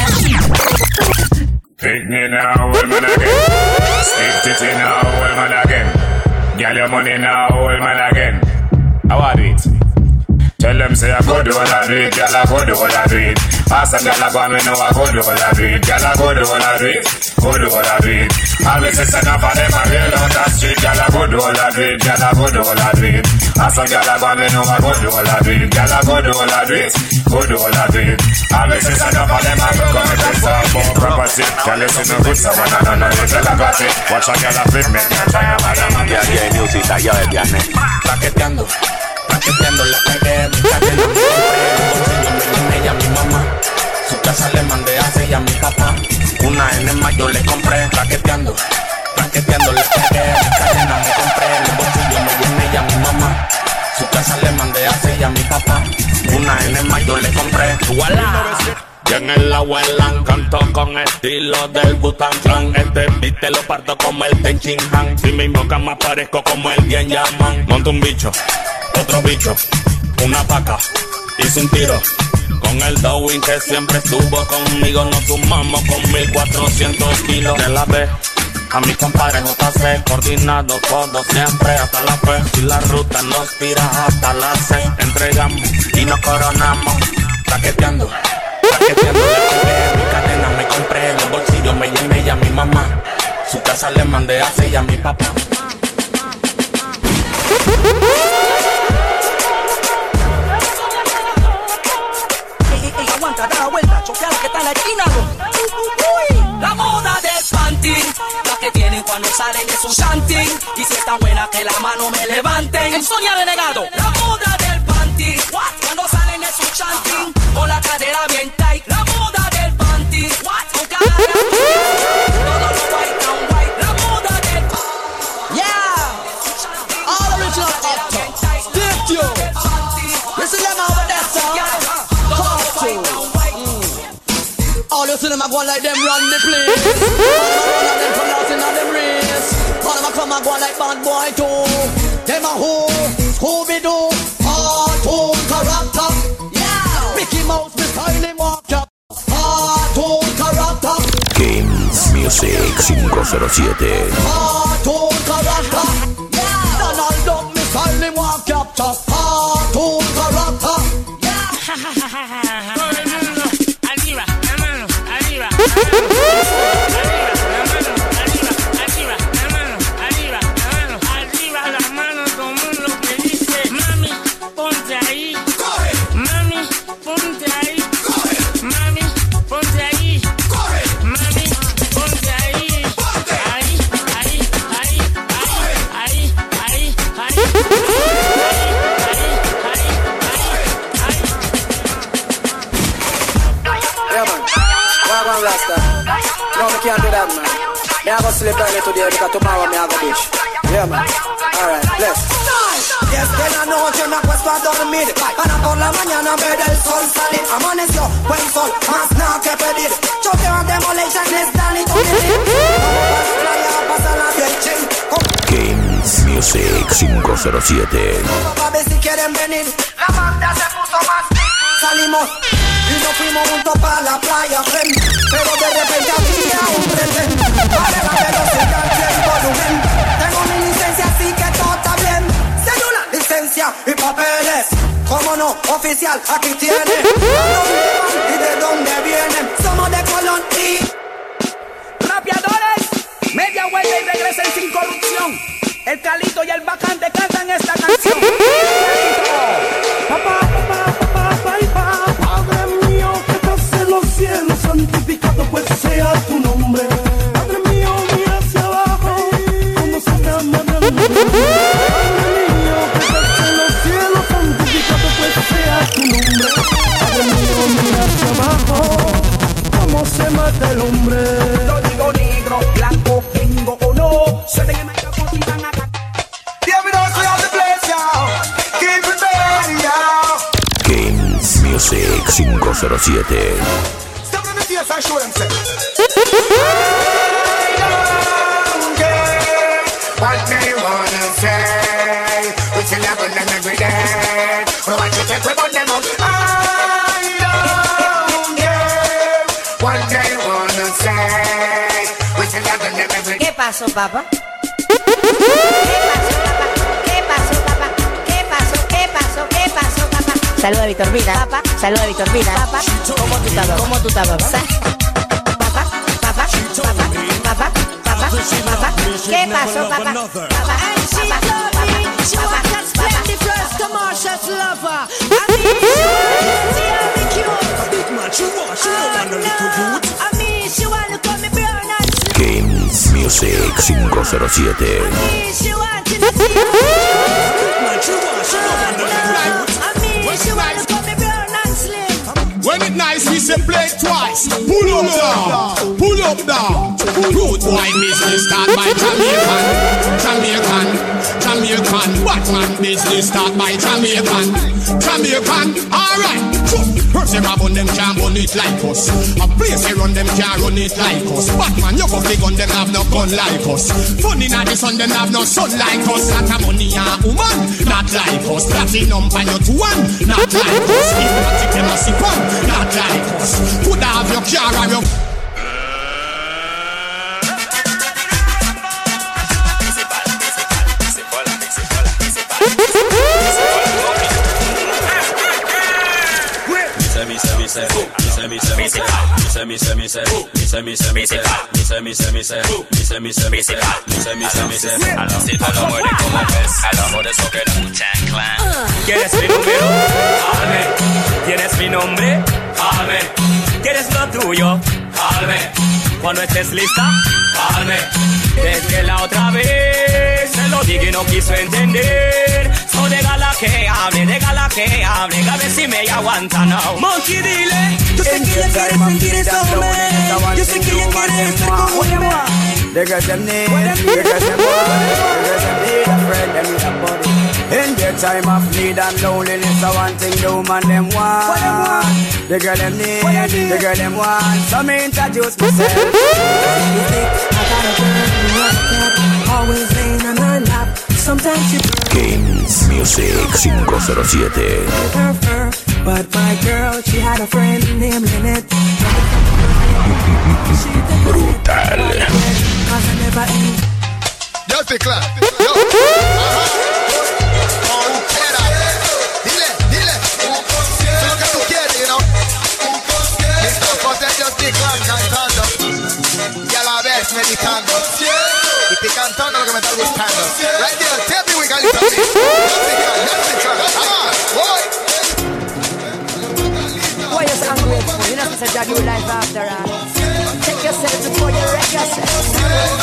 me now, old man again. Stick it in now, old man again. Get your money now, old man again. How are it? Tell them say I go do all I do it, girl I go do all I do it. Ask a girl I go me know I go do all I do it, girl I go do all I do it, go do all I do it. Always say send up for them a real on the street, girl I go do all I do it, girl I go do all I do it. Ask a girl I go me know I go do all I do it, girl I go do all I do it, go do all I do it. Always say send up for them a go come and take some more property. Girl you see no good so one and none of it tell I got it. Watch a girl a flip me, try a madam. Yeah yeah music that yo es viernes. Paqueteando. Paqueteando la pegué, mi cadena me compré, los bolsillos me llené y a mi mamá. Su casa le mandé hace y a mi papá. Una N más yo le compré, paqueteando. Paqueteando la pegué, mi cadena me compré, los bolsillos me llené y a mi mamá. Su casa le mandé hace y a mi papá. Una N más yo le compré. ¡Voilà! Y en el agua el canto con estilo del Wu-Tang Clan. Este beat te lo parto como el Ten Shin Han. Si me invoca más parezco como el Bien Yaman. Monto un bicho, otro bicho, una paca, hice un tiro. Con el Dowing que siempre estuvo conmigo. Nos sumamos con mil cuatrocientos kilos de la B. A mis compadres J C, coordinado todo siempre hasta la P. Si la ruta nos tira hasta la C, entregamos y nos coronamos. Paqueteando. Paqueteando la pegué, mi cadena me compré, los bolsillos me llené y a mi mamá. Su casa le mandé hace y a mi papá. Ey, ey, ey, aguanta, da la vuelta, choquea que está en la esquina. Uy, la moda del panty, la que tienen cuando salen es un shanty. Y si está buena que la mano me levanten. En Sonia Denegado, la moda del panty, what? Cuando salen es un shanty, con la cadera bien tight. La moda del panty, what? Con cara de todo lo white and white. La moda del panty, yeah. All original actor, Steve Q. Listen them over there, son. Talk to. All you see them a go like them run the place. All of them come out in on them race. All of them come and go like bad boy too. Them a who, Scooby-Doo, cartoon character. Yeah, Mickey Mouse, me style him walk up. Cartoon character. Games Music cinco cero siete. Cartoon character. Yeah, Donald Duck, me style him walk up. Cartoon character. Yeah. Arriba, la mano, arriba, la mano, arriba, la mano, arriba, la mano, arriba, la mano, todo el mundo que dice, mami, ponte ahí, mami, ponte ahí, mami, ponte ahí, mami, ponte ahí, ahí, ahí, ahí, ahí, ahí, ahí, Yeah, man. Why one Rasta? No, me can't do that, man. Me I go sleep early today because tomorrow me I go bitch. Yeah, man. Alright, bless. Yes, que la noche me acuesto a dormir. Para por la mañana ver el sol salir. Amaneció, buen sol, más nada que pedir. Choqueo a demolition, es Danny to me. Vamos a la playa a pasar la leche. Games Music cinco cero siete. A ver si quieren venir. La banda se puso más. Salimos y nos fuimos juntos para la playa, friend. Pero de repente había un pretén. Para la velocidad y el volumen. Tengo mi licencia, así que todo está bien. Cédula, licencia y papeles. Cómo no, oficial, aquí tiene. ¿A dónde van y de dónde vienen? Somos de Colón y... Rapeadores, media vuelta y regresen sin corrupción. El Calito y el Bacante cantan esta canción. Papá, papá, papá, papá. Padre mío que estás en los cielos, santificado pues sea tu nombre. Padre mío, mira hacia abajo, como se llama Padre mío que estás en los cielos, santificado pues sea tu nombre. Padre mío, mira hacia abajo, como se mata el hombre. Lo digo negro, blanco, gringo o no, se den en la cocina acá. Games Music cinco cero siete. Step in the face and show them say. What do you wanna say? We still have them every day. We want you to put them up. I don't care. What do you wanna say? pasó, papá? ¿Qué pasó, papá? ¿Qué pasó, papá? ¿Qué pasó, qué pasó, qué pasó, papá? Saluda a Víctor Vida, papá. Saluda a Víctor Vida, papá. ¿Cómo tú estás, papá? ¿Cómo tú estás, papá? Papá, papá, papá, papá, papá, papá. ¿Qué pasó, papá? Papá, papá, She wants that splendid first commercials lover. I mean, she wants to see me cute. Big man, she wants, she don't want no little youth. I mean, she want to come me brown and slim. Games Music cinco cero siete. I mean, she want to see me cute. Big man, she wants, she don't want no little youth. I mean, she want to come me brown and slim. When it nice, we say play twice. Pull up down, pull up down. Root boy business start by Jamaican, Jamaican, Jamaican. Batman business start by Jamaican, Jamaican. Alright. First they grab on them can't run it like us. A place they run them can't run it like us. Batman you go big on them have no gun like us. Funny now the sun them have no sun like us. Lot of money and woman not like us. Platinum pan you to one not like us. If not it them a sip on not like us. Could have your car or your ¿Quieres mi número? Háblame. ¿Tienes mi nombre? Háblame. ¿Quieres lo tuyo? Háblame. Cuando estés lista, háblame. Desde la otra vez se lo dije y no quiso entender. So déjala que hable, déjala que hable, a ver si me aguanta now. Monkey dile, yo sé que ella quiere sentir eso, man. Yo sé que ella quiere estar conmigo. They got them need, they got them want, they got them need a friend, they need a buddy. In their time of need and loneliness, I want thing the woman them want. They got them need, they got them want. So me introduce myself. I got a girl who was a cat, always laying on her lap. Sometimes she Games Music cinco cero siete. with her fur, but my girl, she had a friend named Lynette. Brutal. Cause I never eat. Yo te clap. Yo. Ajá. Era. Dile, dile. Sé lo que tú quieres, you know. mister José Justin Clark cantando. Y a la vez meditando. Y te cantando lo que me está gustando. Right there, tell me we got it something. Justin Clark, Justin Clark. Ah, boy. Why you so ungrateful? You know it's a your life after all. Check yourself before you wreck yourself.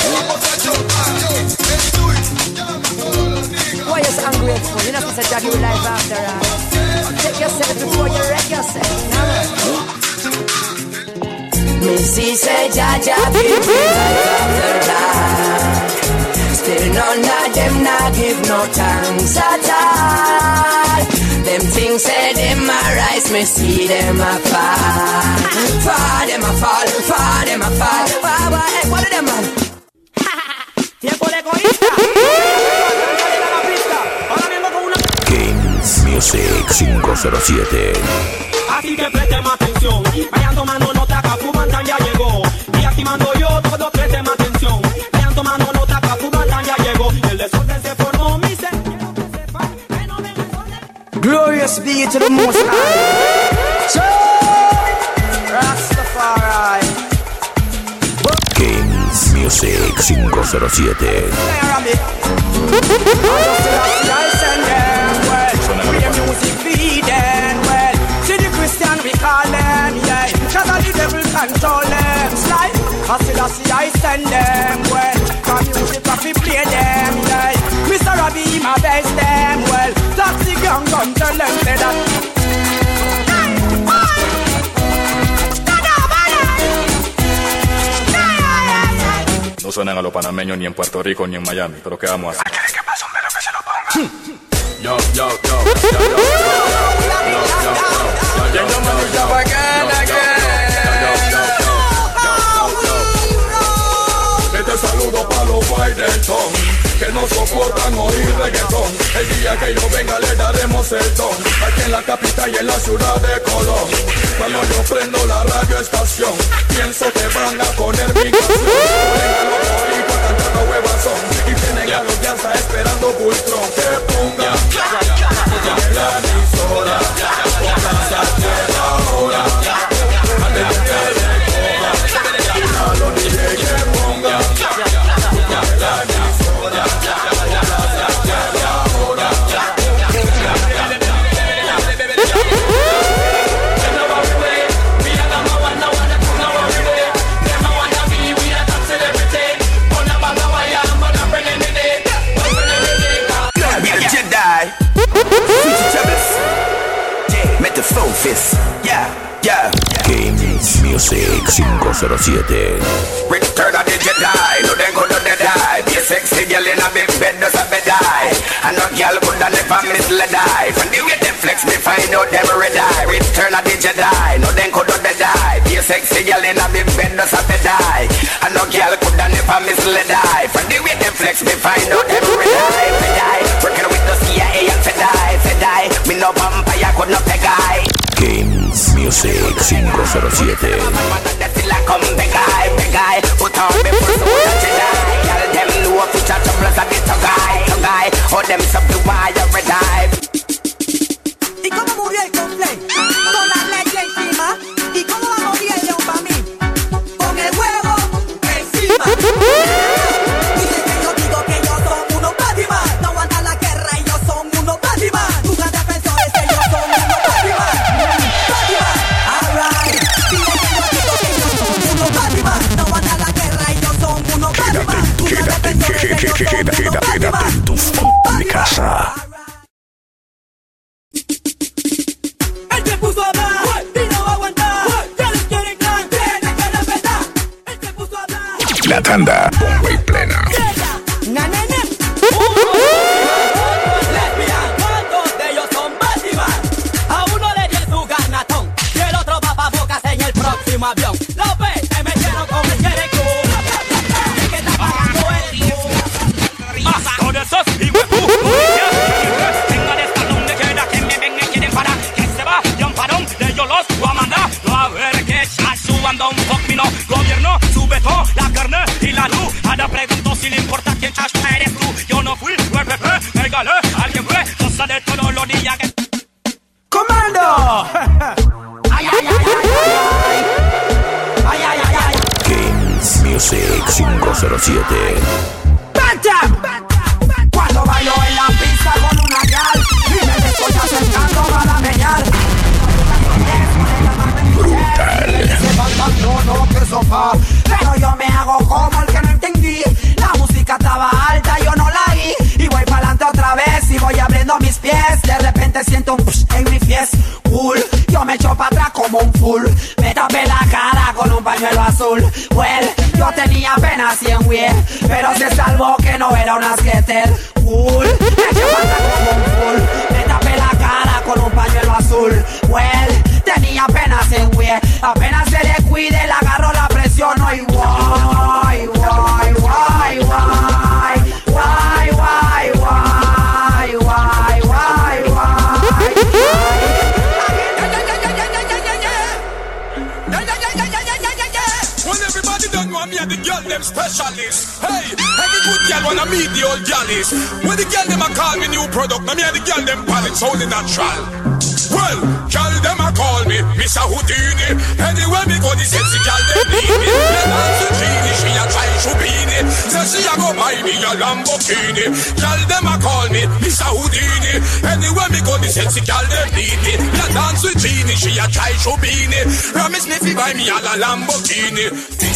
Why you so ungrateful? You know it's a your life after all. Check yourself before you wreck yourself. Missy said, Jaja, give me life after life. Still none of them not give no thanks at all. Them things say them a rise, me see them a fall. Fall, them a fall, fall, them a fall. Why, why, what are them man? Tiempo de egoísta. Ahora mismo con una Games Music cinco cero siete. Así que presten atención. Vayan tomando nota que Fubantan ya llegó. Y aquí mando yo, todos presten atención. Vayan tomando nota que Fubantan ya llegó. El desorden se formó, mi se. Glorious be to the Most High. So, Rastafari. Games Music cinco cero siete. Christian we call them, yeah. Cause all the devil control them. Slide, I see I see I send them, well. From music I fi play them, yeah. Mister Robbie my best them, well. Taxi gang gun tell them say that. No suenan a los panameños ni en Puerto Rico ni en Miami, pero ¿qué vamos a hacer? ¿Qué pasa, hombre? Lo que se lo ponga. Yo, yo, yo, yo, yo, yo, yo, yo, yo, Este saludo pa' los Baidenton, que no soportan oír reggaetón. El día que yo venga le daremos el ton, aquí en la capital y en la ciudad de Colón. Cuando yo prendo la radio estación, pienso que van a poner mi canción. Ponen a los boricuas cantando Kings Music cinco cero siete. Return of the Jedi, no then go to the die. Be a sexy girl in a big bed, does a bed die. And no girl could have never mislead die. From the way them flex, me find out them red eye. Return of the Jedi, no then go to the die. Be a sexy girl in a big bed, does a bed die. And no girl could have never mislead die. From the way them flex, me find out them red eye. Red eye, working with the C I A and Fedai, Fedai. Me no vampire could not peg eye. Kings Music cinco cero siete. Come big guy, big guy, put on me for so that you die. Tell them no to chat to plus a bit of guy, to guy, or them sub the wire red eye. ¿Y cómo murió el conflay? Con la leche encima. ¿Y cómo va a morir el león para mí? Con el huevo encima. Dice que yo digo que ellos son unos Batman. No aguantan la guerra, ellos son unos Batman. Tus grandes defensores, ellos son unos Batman. Batman, alright. Dice que yo digo que ellos son unos Batman. No aguantan la guerra, ellos son unos Batman. Tus grandes defensores, ellos son unos Batman. En tu fucking casa. La tanda, bomba y plena. ¿Cuántos de ellos son Batman? A uno le dio su ganatón y el otro va pa' bocas en el próximo avión. Los ves, se metieron con el Jericho. ¿Y qué está pagando el Con esos hijueputas tenga de esta donde quiera que me vengan y quieren parar. Que se va, y un parón de yo los voy a mandar. No a ver que ya subando un poco, no. Gobierno, sube todo, la carne y la luz. Ahora pregunto si le importa quién chasca eres tú. Yo no fui, fue Pepe, me galé. Alguien fue, cosa de todos los días que... ¡Comando! ¡Ay, ay, ay, ay, ay! ¡Ay, ay, ay, ay! Kings Music cinco cero siete. Cuando bailo en la pista con una gal y me estoy acercando para meñar. Brutal. No, que sofá, pero yo me hago como el que no entendí. La música estaba alta, yo no la vi. Y voy para adelante otra vez y voy abriendo mis pies. De repente siento un push en mi pies. Cool, yo me echo para atrás como un full. Me tapé la cara con un pañuelo azul. Well, yo tenía apenas cien güey, pero se salvó que no era una skater. Cool, me eché para atrás como un full. Me tapé la cara con un pañuelo azul. Well, tenía apenas cien güey, apenas se le cuide, le agarro la presión. Y guay, guay, guay, guay, guay, guay, guay, guay, guay, guay, guay. When everybody done know me and the girl them specialist. Hey, any good girl wanna meet the old gallus. When the girl them a call me new product, now me and the girl them palates only natural. Well, girl them a call me Mister Houdini. Anywhere me go, the sexy girl them need me. Let her to Genie, she a try Shubini. Say she a go buy me a Lamborghini. Girl them a call me Mister Houdini. Anywhere me go, the sexy girl them need me. Let dance with Genie, she a try Shubini. Promise me fi buy me a Lamborghini.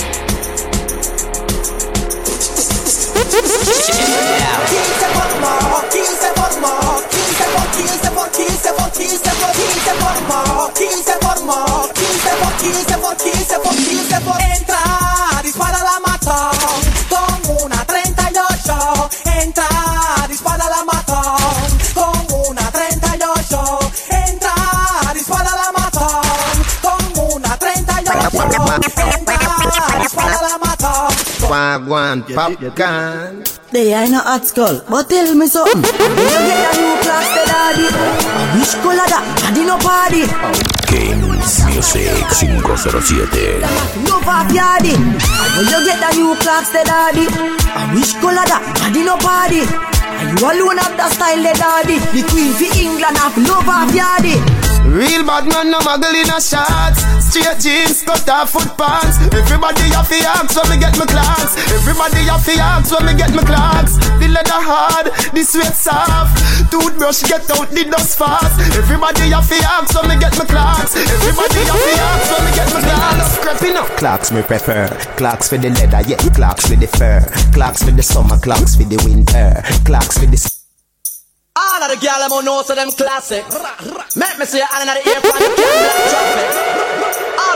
quince por more, quince por more, quince por quince por quince por quince por quince por more, quince por more, quince por quince por quince por quince por entra, dispara la matón con una treinta y ocho, entra, dispara la matón con una treinta y ocho, entra, dispara la matón con una treinta y ocho, entra, dispara la matón. Wagwan, popcorn. They ain't no hot skull, but tell me something. When you get a new class, the daddy. I wish color that, daddy no party. Kings Music cinco cero siete. Love off yardy. And when you get a new class, the daddy. I wish color that, daddy no party. And you alone have the style, the daddy. The queen for England have love off yardy. Real bad man no muggle in a shots. Straight jeans, cut off foot pants. Everybody have to ask when me get my clocks. Everybody have to ask when me get my clocks. The leather hard, the sweat soft. Toothbrush get out the dust fast. Everybody have to ask when me get my clocks. Everybody have to ask when me get my clocks. Scrapping up. Clocks me prefer. Clocks for the leather, yeah. Clocks for the fur. Clocks for the summer, clocks for the winter. Clocks for the... All of the gyal them know so them classic. Make me see you and another ear from the black traffic. All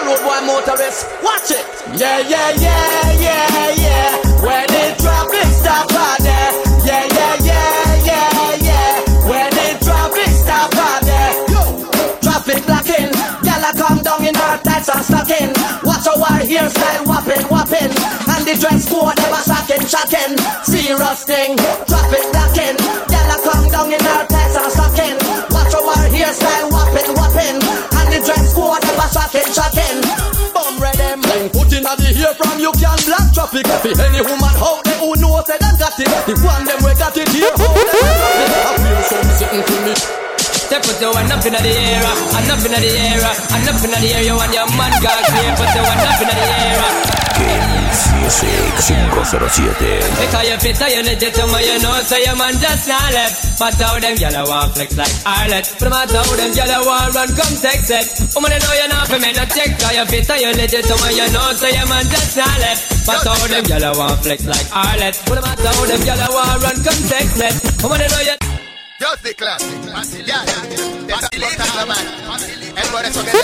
road boy motorist. Watch it. Yeah, yeah, yeah, yeah, yeah. When the traffic stop out there. Yeah, yeah, yeah, yeah, yeah. When the traffic stop out there. Yo, traffic blocking. Gyal a come down in her tights and stocking. Watch our hairstyle whopping, whopping. And the dress code ever shocking, shocking. Serious thing. Traffic blocking. Gyal a come down in her tights and stocking. Watch our hairstyle whopping, whopping. And the dress code ever shocking, shocking. Bum red them. Put in the ear from you can black traffic. If any woman out there who knows they done got it. The one them we got it here. How they got it. I feel something to me. Step put the one up in the air, and up in the air, and up in the air. You and your man got here. Put the one up in the air. Kings Music five oh seven. Because you fit, you need it to me, you know. So your man just not left. But how them yellow want flex like Arlet. But no matter how them yellow want run, come text it. Woman, you know you're not for me, no check. Because you fit, you need it to me, you know. So your man just not left. But how them yellow want flex like Arlet. But no matter how them yellow want run, come text it. Woman, you know you. Just the classic. Yeah, that's a lot of man. Everybody forget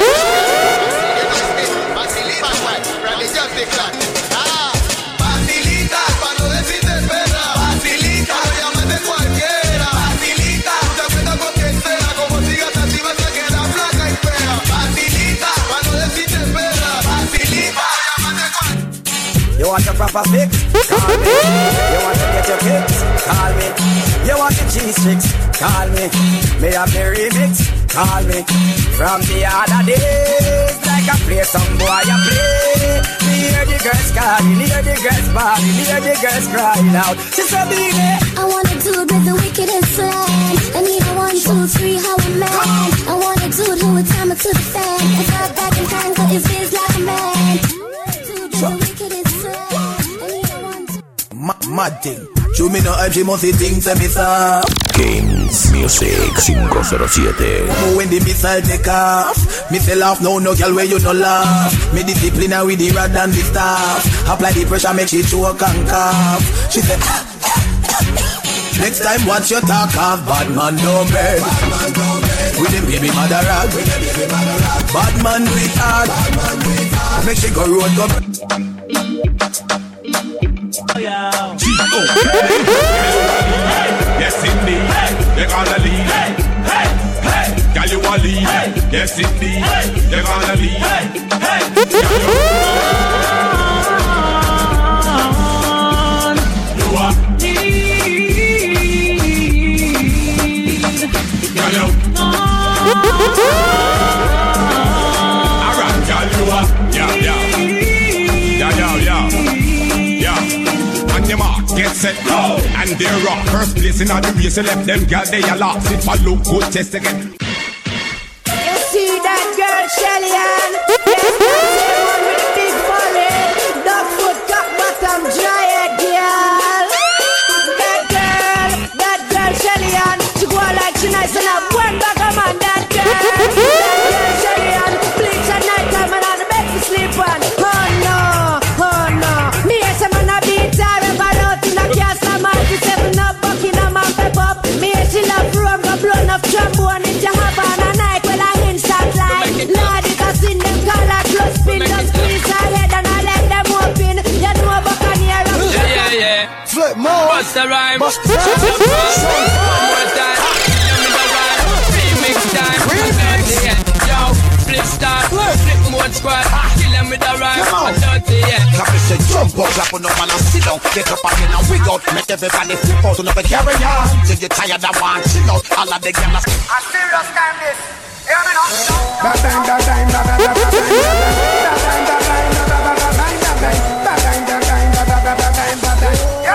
Facilita, just the classic. Ah, facilita, para no decirte perra. Facilita, no llames de cualquiera. Facilita, te cuenta con quien sea. Como sigas así vas a quedar flaca y fea. Facilita, para no decirte perra. Facilita, no llames de cualquiera. You want a proper fix? Call me. You want to get your kicks? Call me. You want the G-Sticks? Call me. May have the remix? Call me. From the other days, like I play some boy I play. Me hear the girls calling, hear the girls bawling, hear the girls crying out. She said, baby, I wanna do it with the wickedest slang. I need a one, two, three, how a man. I want a dude who would time it to the fan. I thought back in time, but his biz like a man. Dude, with the wickedest slang. I need a one, two. Mad thing. You me no hype, she must see things and miss her. Kings Music five oh seven. When the missile take off, me say laugh, no, no girl where you no laugh. Me discipline her with the rod and the staff. Apply the pressure, make she choke and cough. She said, next time watch your talk off. Bad man don't beg. With him baby mother rag. Bad man do it hard. Make she go road go. G O Yes indeed, they gonna leave. Hey, hey, hey, girl you a leave. Yes indeed, they gonna leave. Hey, hey, you a need. Girl you. Alright, girl you a yeah yeah yeah yeah yeah. Your mark, get set, go, and they're rock. First place in all the race, you left them girl, they a lost. If I look good, test again. You see that girl, Shelly Ann? Yes, that's the one with the big forehead. Dog foot, cock bottom, giant girl. That girl, that girl, Shelly Ann. She go like she nice and have one back of man, that girl. That girl, Shelly Ann. Bleach at night time and on the bed to sleep on. Oh no, oh no. Me and some man a beat her. She love rum, go blow enough trombone in Jahaban and night when I instant like Lord, it has seen them color close spin, just squeeze her head and I let them open. You know about can hear them. Yeah, yeah, yeah. Flip more. Bust the rhyme. Bust the rhyme. One more time. Give me the rhyme. Remix time. Remix. Yo, flip star. Flip mode squad. Kill them with the rhyme. I'm dirty, yeah. Clap it, say jump up, clap on up and I'll sit down. Get up again and wig out. Make everybody flip out on up and carry on. Till you tired of one, chill out. All of the girls. A serious time this. Hear me now. Da bang, da bang, da bang, da bang, da bang, da bang, da bang, da bang, da bang, da bang, da bang, da bang, da bang, da bang.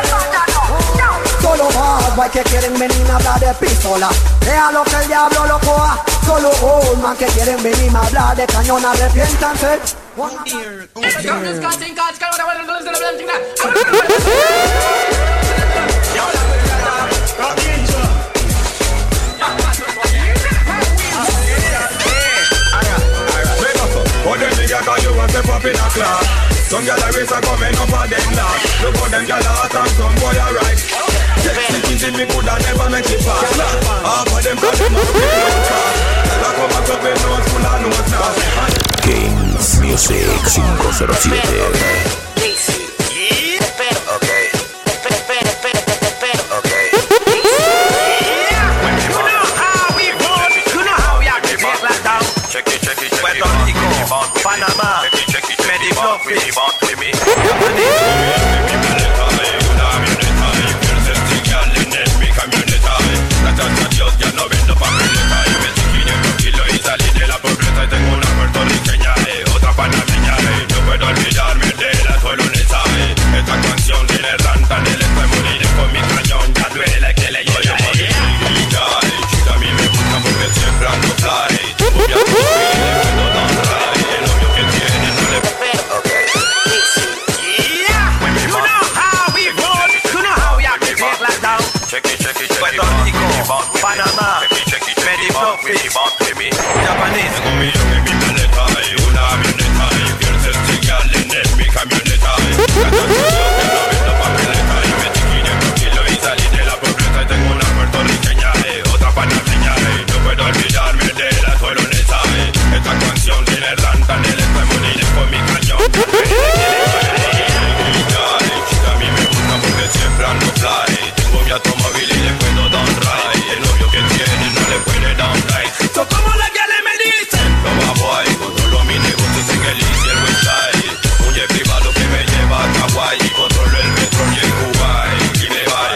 Solo más, vai que quieren venir a hablar de pistola. Déjalo que el diablo lo coja. Solo un man que quieren venir a hablar de cañón, arrepiéntanse. One ear, one ear. What them nigga call you and step up in a class. Some gyal a race a coming up a them last. Look how them gyal a hot and some boy a right. Sixty things me coulda never make it pass. Half of them call them a real outcast. Tell a come back up in nose full of nose now. King Kings Music cinco cero siete. Panamá, Mediflow, ya no vendo papeleta y me estoy quinientos kilos y salí de la pobreza y tengo una puertorriqueña, eh, otra panameña, eh, no puedo olvidarme de la tolonesa, eh, esta canción tiene tanta de le puedo morir con mi cañón, ya duele que le llegue a morir, eh, a mí me gusta porque siempre ando fly, voy a subir, le puedo dar ray, el novio que tiene no le okay. You know how we roll, you know how we act, take like down. Check it, check it, check it. Puerto Rico, Panamá, Mediflow, Japanese. Tengo un millón en mi maleta y una avioneta y pierdes chingales en mi camioneta. Gracias a Dios que no vendo papeleta y metí quinientos kilos y salí de la pobreza y tengo una puertorriqueña, eh, otra panameña, eh, no puedo olvidarme de la tolonesa, eh, esta canción tiene tanta de le puedo morir con mi cañón. A mí me gusta porque siempre ando fly, tengo mi automóvil y le puedo dar ray, el novio que tiene no le puede dar ray. So como la que le me dicen, lo bajo ahí, controlo mi negocio en el East y el West Side, un jet privado que me lleva a Hawái, controlo el metro y el Kuwait, y me va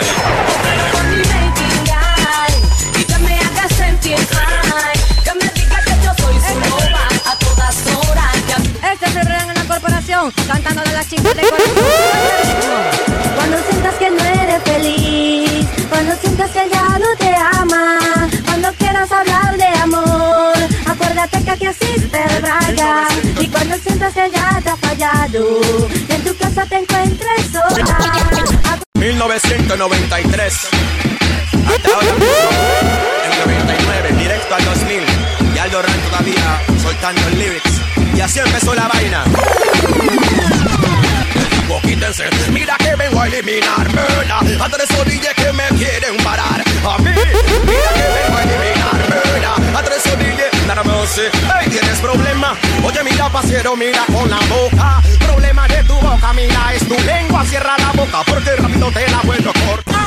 y que me haga sentir high, que me diga que yo soy su loba a todas horas. Este es el Rean en la corporación, cantándole a las chicas de corazón. Cuando sientas que no eres feliz, cuando sientas que ya no te ama, cuando quieras hablar de amor, acuérdate que aquí existe el Brian. Y cuando sientas que ya te ha fallado, y en tu casa te encuentres sola. mil novecientos noventa y tres hasta ahora mismo, en noventa y nueve, directo al dos mil, y Aldo Ran todavía soltando el lyrics, y así empezó la vaina. Quítense, mira que vengo a eliminar, ¿verdad? A tres orillas que me quieren parar. A mí, mira que vengo a eliminar, ¿verdad? A tres orillas, nada más, hey, ¿tienes problema? Oye, mira, pasiero, mira con la boca. Problema de tu boca, mira, es tu lengua. Cierra la boca porque rápido te la vuelvo corta.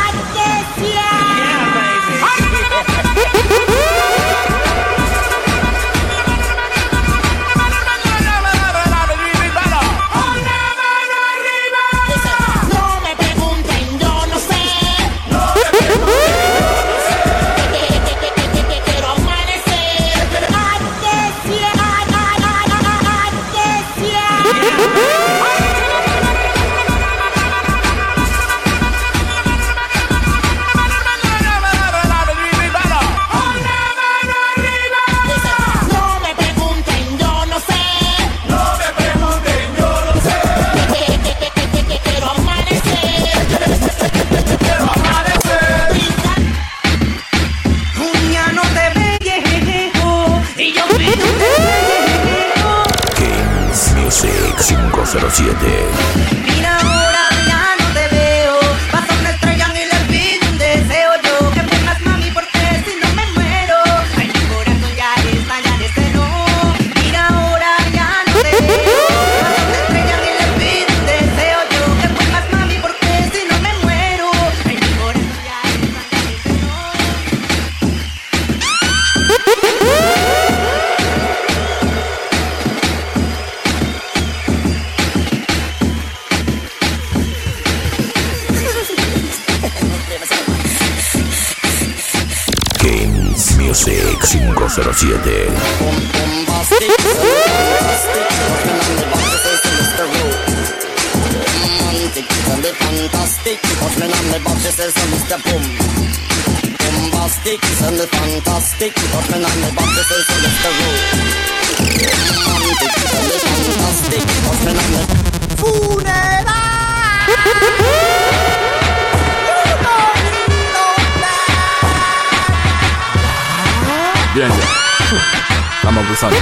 cinco cero siete. Mira ahora ya no te veo, paso una estrella y le pido un deseo yo, que pongas mami porque si no me muero, ay mi corazón ya está ya de cero. Mira ahora ya no te veo, paso una estrella y le pido un deseo yo, que pongas mami porque si no me muero, ay mi corazón ya está ya de cero. Music cinco cero siete. Fantastic, but me and me bob she says so Mister Boom. Bombastic, send me fantastic, but me and me bob she says so Mister Romantic, send me fantastic, but me and me Funeral. Bien, ya. Estamos cruzando.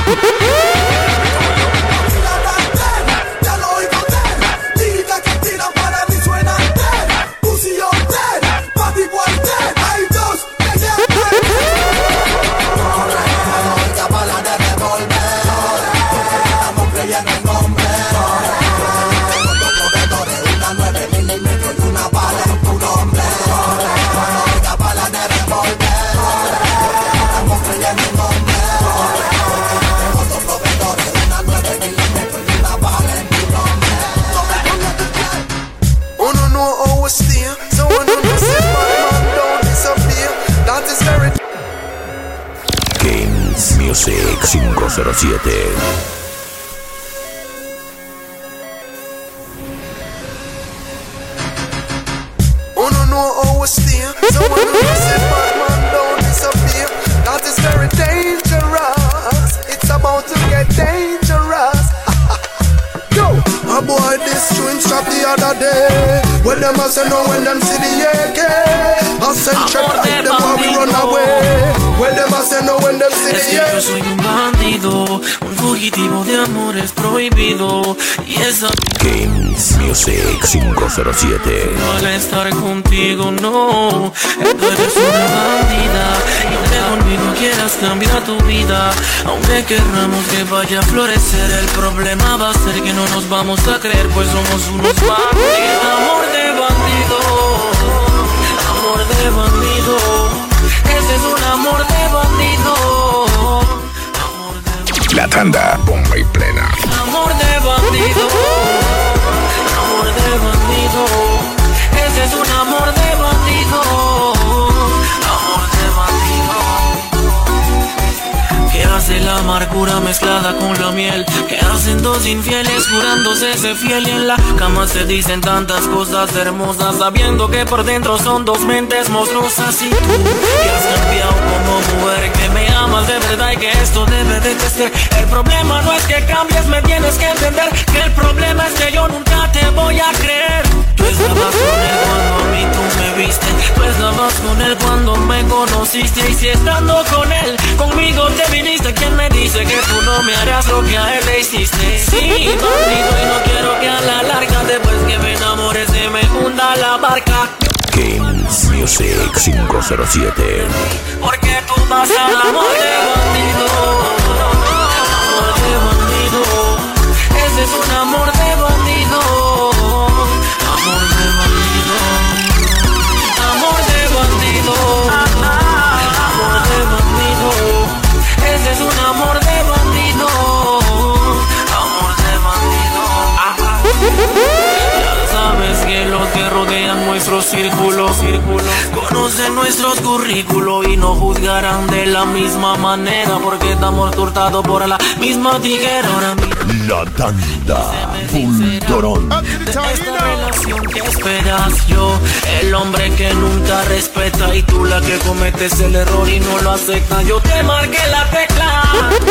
Music cinco cero siete. Wanna know how we stay? So when we say Batman don't disappear, that is very dangerous. It's about to get dangerous. Yo, a boy this tune shot the other day. When them a say no, when them see the A K, I send check like them while we run away. When them a say no, when them see Es the que A K. yo soy un bandido, un fugitivo de amores prohibido. Y esa Games Music cinco cero siete. al estar contigo no, tú eres una bandida. Y de conmigo quieras cambiar tu vida. Aunque querramos que vaya a florecer, el problema va a ser que no nos vamos a creer, pues somos unos bandidos. Amor de bandido, amor de bandido. Ese es un amor de bandido. La tanda, bomba y plena. Amor de bandido, amor de bandido. Ese es un amor de bandido, amor de bandido. ¿Qué hace la amargura mezclada con la miel? ¿Qué hacen dos infieles jurándose ser fiel? Y en la cama se dicen tantas cosas hermosas, sabiendo que por dentro son dos mentes monstruosas. Y tú, que has cambiado como mujer, que me amas de verdad y que esto debe de crecer. El problema no es que cambies, me tienes que entender que el problema es que yo nunca te voy a creer. Tú estabas con él cuando a mí tú me viste, tú estabas con él cuando me conociste. Y si estando con él, conmigo te viniste, ¿quién me dice que tú no me harás lo que a él le hiciste? Sí, bandido, y no quiero que a la larga, después que me enamore, se me hunda la barca. Games Music cinco cero siete. Porque tú vas al amor de bandido, amor de bandido. Ese es un amor de bandido, amor de bandido, amor de bandido, amor de bandido. Ese es un amor de bandido, amor de bandido. Ya sabes que los que rodean nuestro círculo, círculo conocen nuestros currículos y no juzgarán de la misma manera, porque estamos cortados por la misma tijera. Ahora mira, La tanda, Bultorón. de esta relación que esperas yo, el hombre que nunca respeta y tú la que cometes el error y no lo aceptas. Yo te marqué la tecla.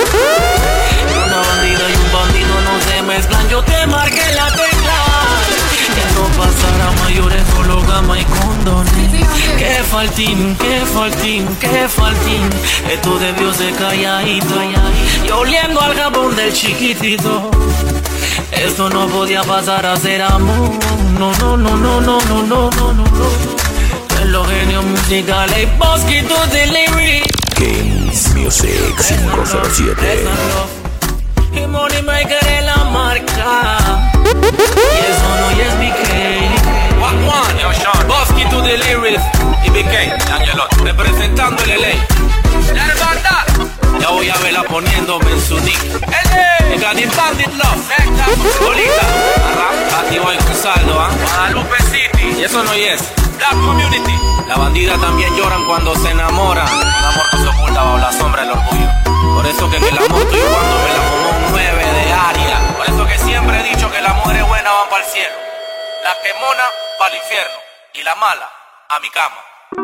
Una bandida y un bandido no se mezclan. Yo te marqué la tecla. Que no pasará mayores, solo gama y condones. Que faltín, que faltín, que faltín. Esto debió ser calladito y oliendo al jabón del chiquitito. Esto no podía pasar a ser amor. No, no, no, no, no, no, no, no, no, no. En los genios musicales, Bosky to delivery. Games Music cinco cero siete. Y Money Maker es la marca. Y eso no es B K. What one? Yo, Sean. Bosky to the lyrics. Y B K, Angelo, representando el L A. banda! Ya voy a verla poniéndome en su dick. ¡Ele! El Gadin Bandit Love. Necta, Bolita. Arra, aquí voy Gonzalo, ¿ah? Guadalupe City. Y eso no es. Black Community. La bandida también lloran cuando se enamoran. El amor no se oculta bajo la sombra del orgullo. Por eso que en el amor estoy jugando me la como un nueve de área. Por eso que siempre he dicho que las mujeres buenas van para el cielo, la quemona para el infierno y la mala a mi cama.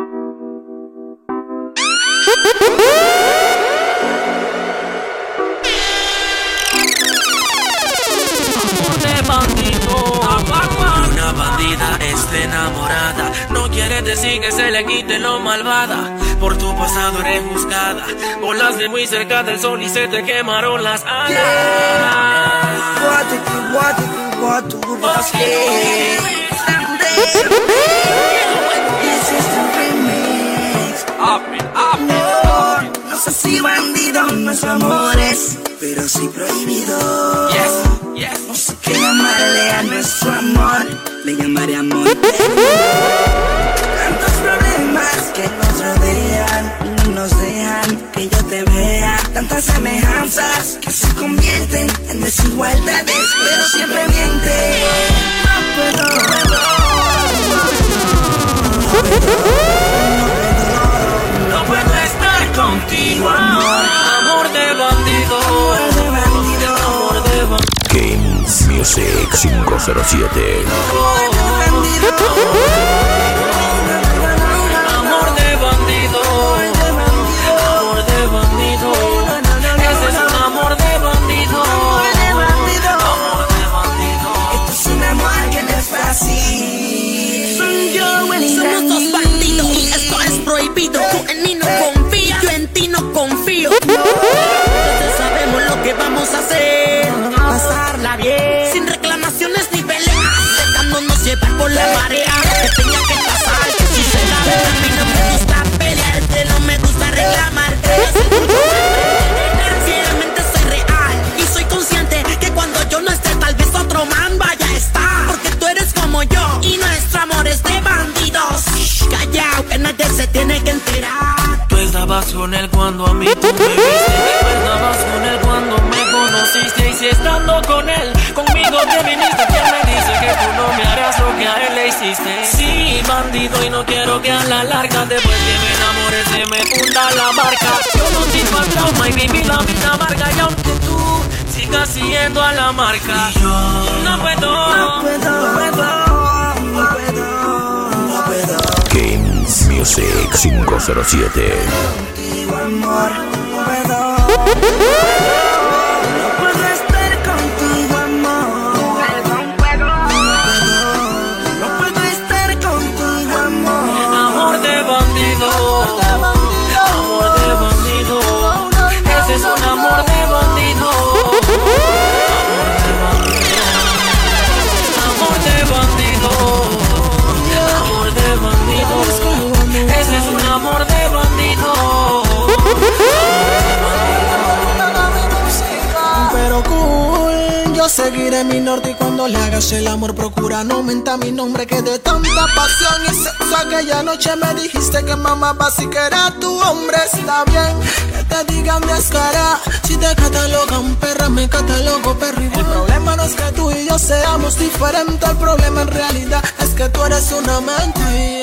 De bandido, una bandida está enamorada. No quiere decir que se le quite lo malvada. Por tu pasado eres juzgada. Volaste muy cerca del sol y se te quemaron las alas. No, no sé si bandido no es amores, pero sí prohibido. Yes, yes. No sé qué llamarle a nuestro amor, le llamaré amor perdido. Tantos problemas que nos rodean, no nos dejan que yo te vea. Tantas semejanzas que se convierten en desigualdades, pero siempre miente. No puedo, no puedo, no puedo, no puedo estar contigo, amor. Amor de Kings Music cinco cero siete. Amor de bandido, amor de bandido, ese es un amor de bandido, amor de bandido. Esto es un amor que no es fácil. Soy yo, somos dos bandidos, esto es prohibido. Tú en mí no confías, yo en ti no confío. Entonces sabemos lo que vamos a hacer, pasarla bien, sin reclamaciones ni peleas, dejándonos llevar por la marea. Que tenga que pasar, que suceda. A mí no me gusta pelearte, no me gusta reclamarte. Sinceramente soy real y soy consciente que cuando yo no esté, tal vez otro man vaya a estar. Porque tú eres como yo y nuestro amor es de bandidos. Shh, callao, que nadie se tiene que enterar. Tú estabas con él cuando a mí tú me viste. Tú estabas con él cuando me conociste. Y si estando con él, conmigo te viniste. ¿Quién me dice que tú no me harás lo que a él le hiciste? Sí, bandido, y no quiero que a la larga, después que me enamore, se me funda la marca. Yo no sirvo al trauma y viví la vida amarga. Y aunque tú sigas siguiendo a la marca, y yo no puedo, no puedo, no puedo, no puedo, no puedo. Kings Music cinco cero siete. Contigo, amor, no puedo, no puedo estar contigo, amor. No puedo, no puedo estar contigo, amor. Amor de bandido, amor de bandido, ese es un amor de bandido. Amor de bandido, amor de bandido, ese es un amor de bandido. Pero cool, yo seguiré mi norte y cuando le hagas el amor procura no aumenta mi nombre, que de tanta pasión y sexo aquella noche me dijiste que mamá básica que era tu hombre. Está bien que te digan descara, si te catalogan perra me catalogo perri. El problema no es que tú y yo seamos diferentes, el problema en realidad es que tú eres una mente.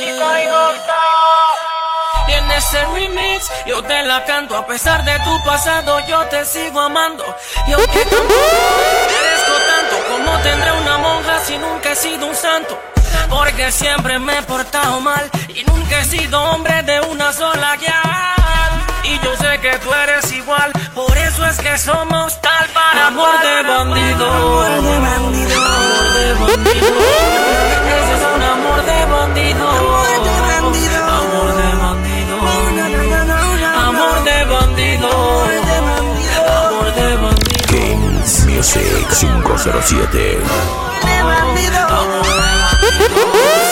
Y en ese remix yo te la canto, a pesar de tu pasado yo te sigo amando. Y aunque tampoco merezco tanto, como tendré una monja si nunca he sido un santo? Porque siempre me he portado mal y nunca he sido hombre de una sola guía. Y yo sé que tú eres igual, por eso es que somos tal para amor de bandido, amor de bandido, amor de bandido. Ese es un amor de bandido, amor de bandido, amor de bandido, amor de bandido, amor de bandido. Kings Music cinco cero siete. Amor de bandido,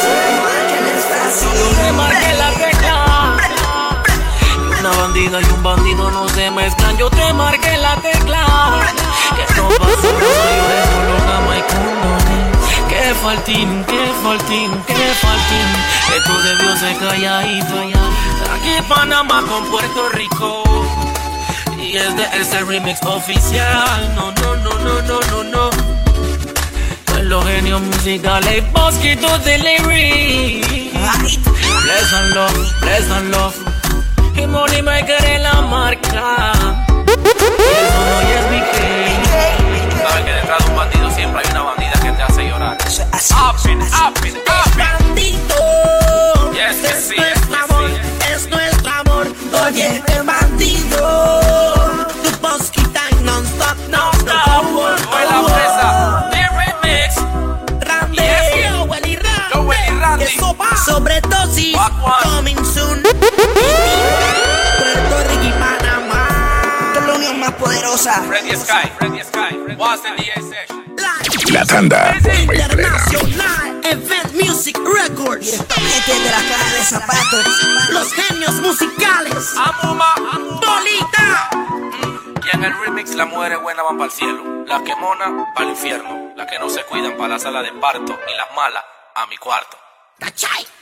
me marqué la tecla. Una bandida y un bandido no se mezclan, yo te marqué la tecla. Que no pasó nada, yo de solo cama y condones. Que faltín, que faltín, que faltín. Esto debió ser calladito allá. Aquí Panamá con Puerto Rico. Y es de ese remix oficial. No, no, no, no, no, no, no. Pues los genios musicales, Bosquito Delivery. Bless and love, bless and love. Y Money Maker en la marca. Eso no es mi case. Sabes que detrás de un bandido siempre hay una bandida que te hace llorar. Uppin', uppin', uppin'. Bandido, yes, yes, es sí, nuestro yes, amor, sí. es nuestro amor. Oye, el bandido, tu bosquita y non-stop, non-stop. Fue la presa. The remix. Randy, Yes. Joel y Randy. Joel y Randy. Eso va. Sobredosis, Back one. coming soon. Puerto Rico y Panamá, que es la unión más poderosa. Freddy Sky, Freddy Sky. What's the D A session? La tanda muy plena. Internacional Event Music Records. Directamente de la caja de zapatos. Los genios musicales. Amuma, Bolita. Y en el remix las mujeres buenas van para el cielo, las que monas para el infierno, las que no se cuidan para la sala de parto y las malas a mi cuarto. ¿Cachai?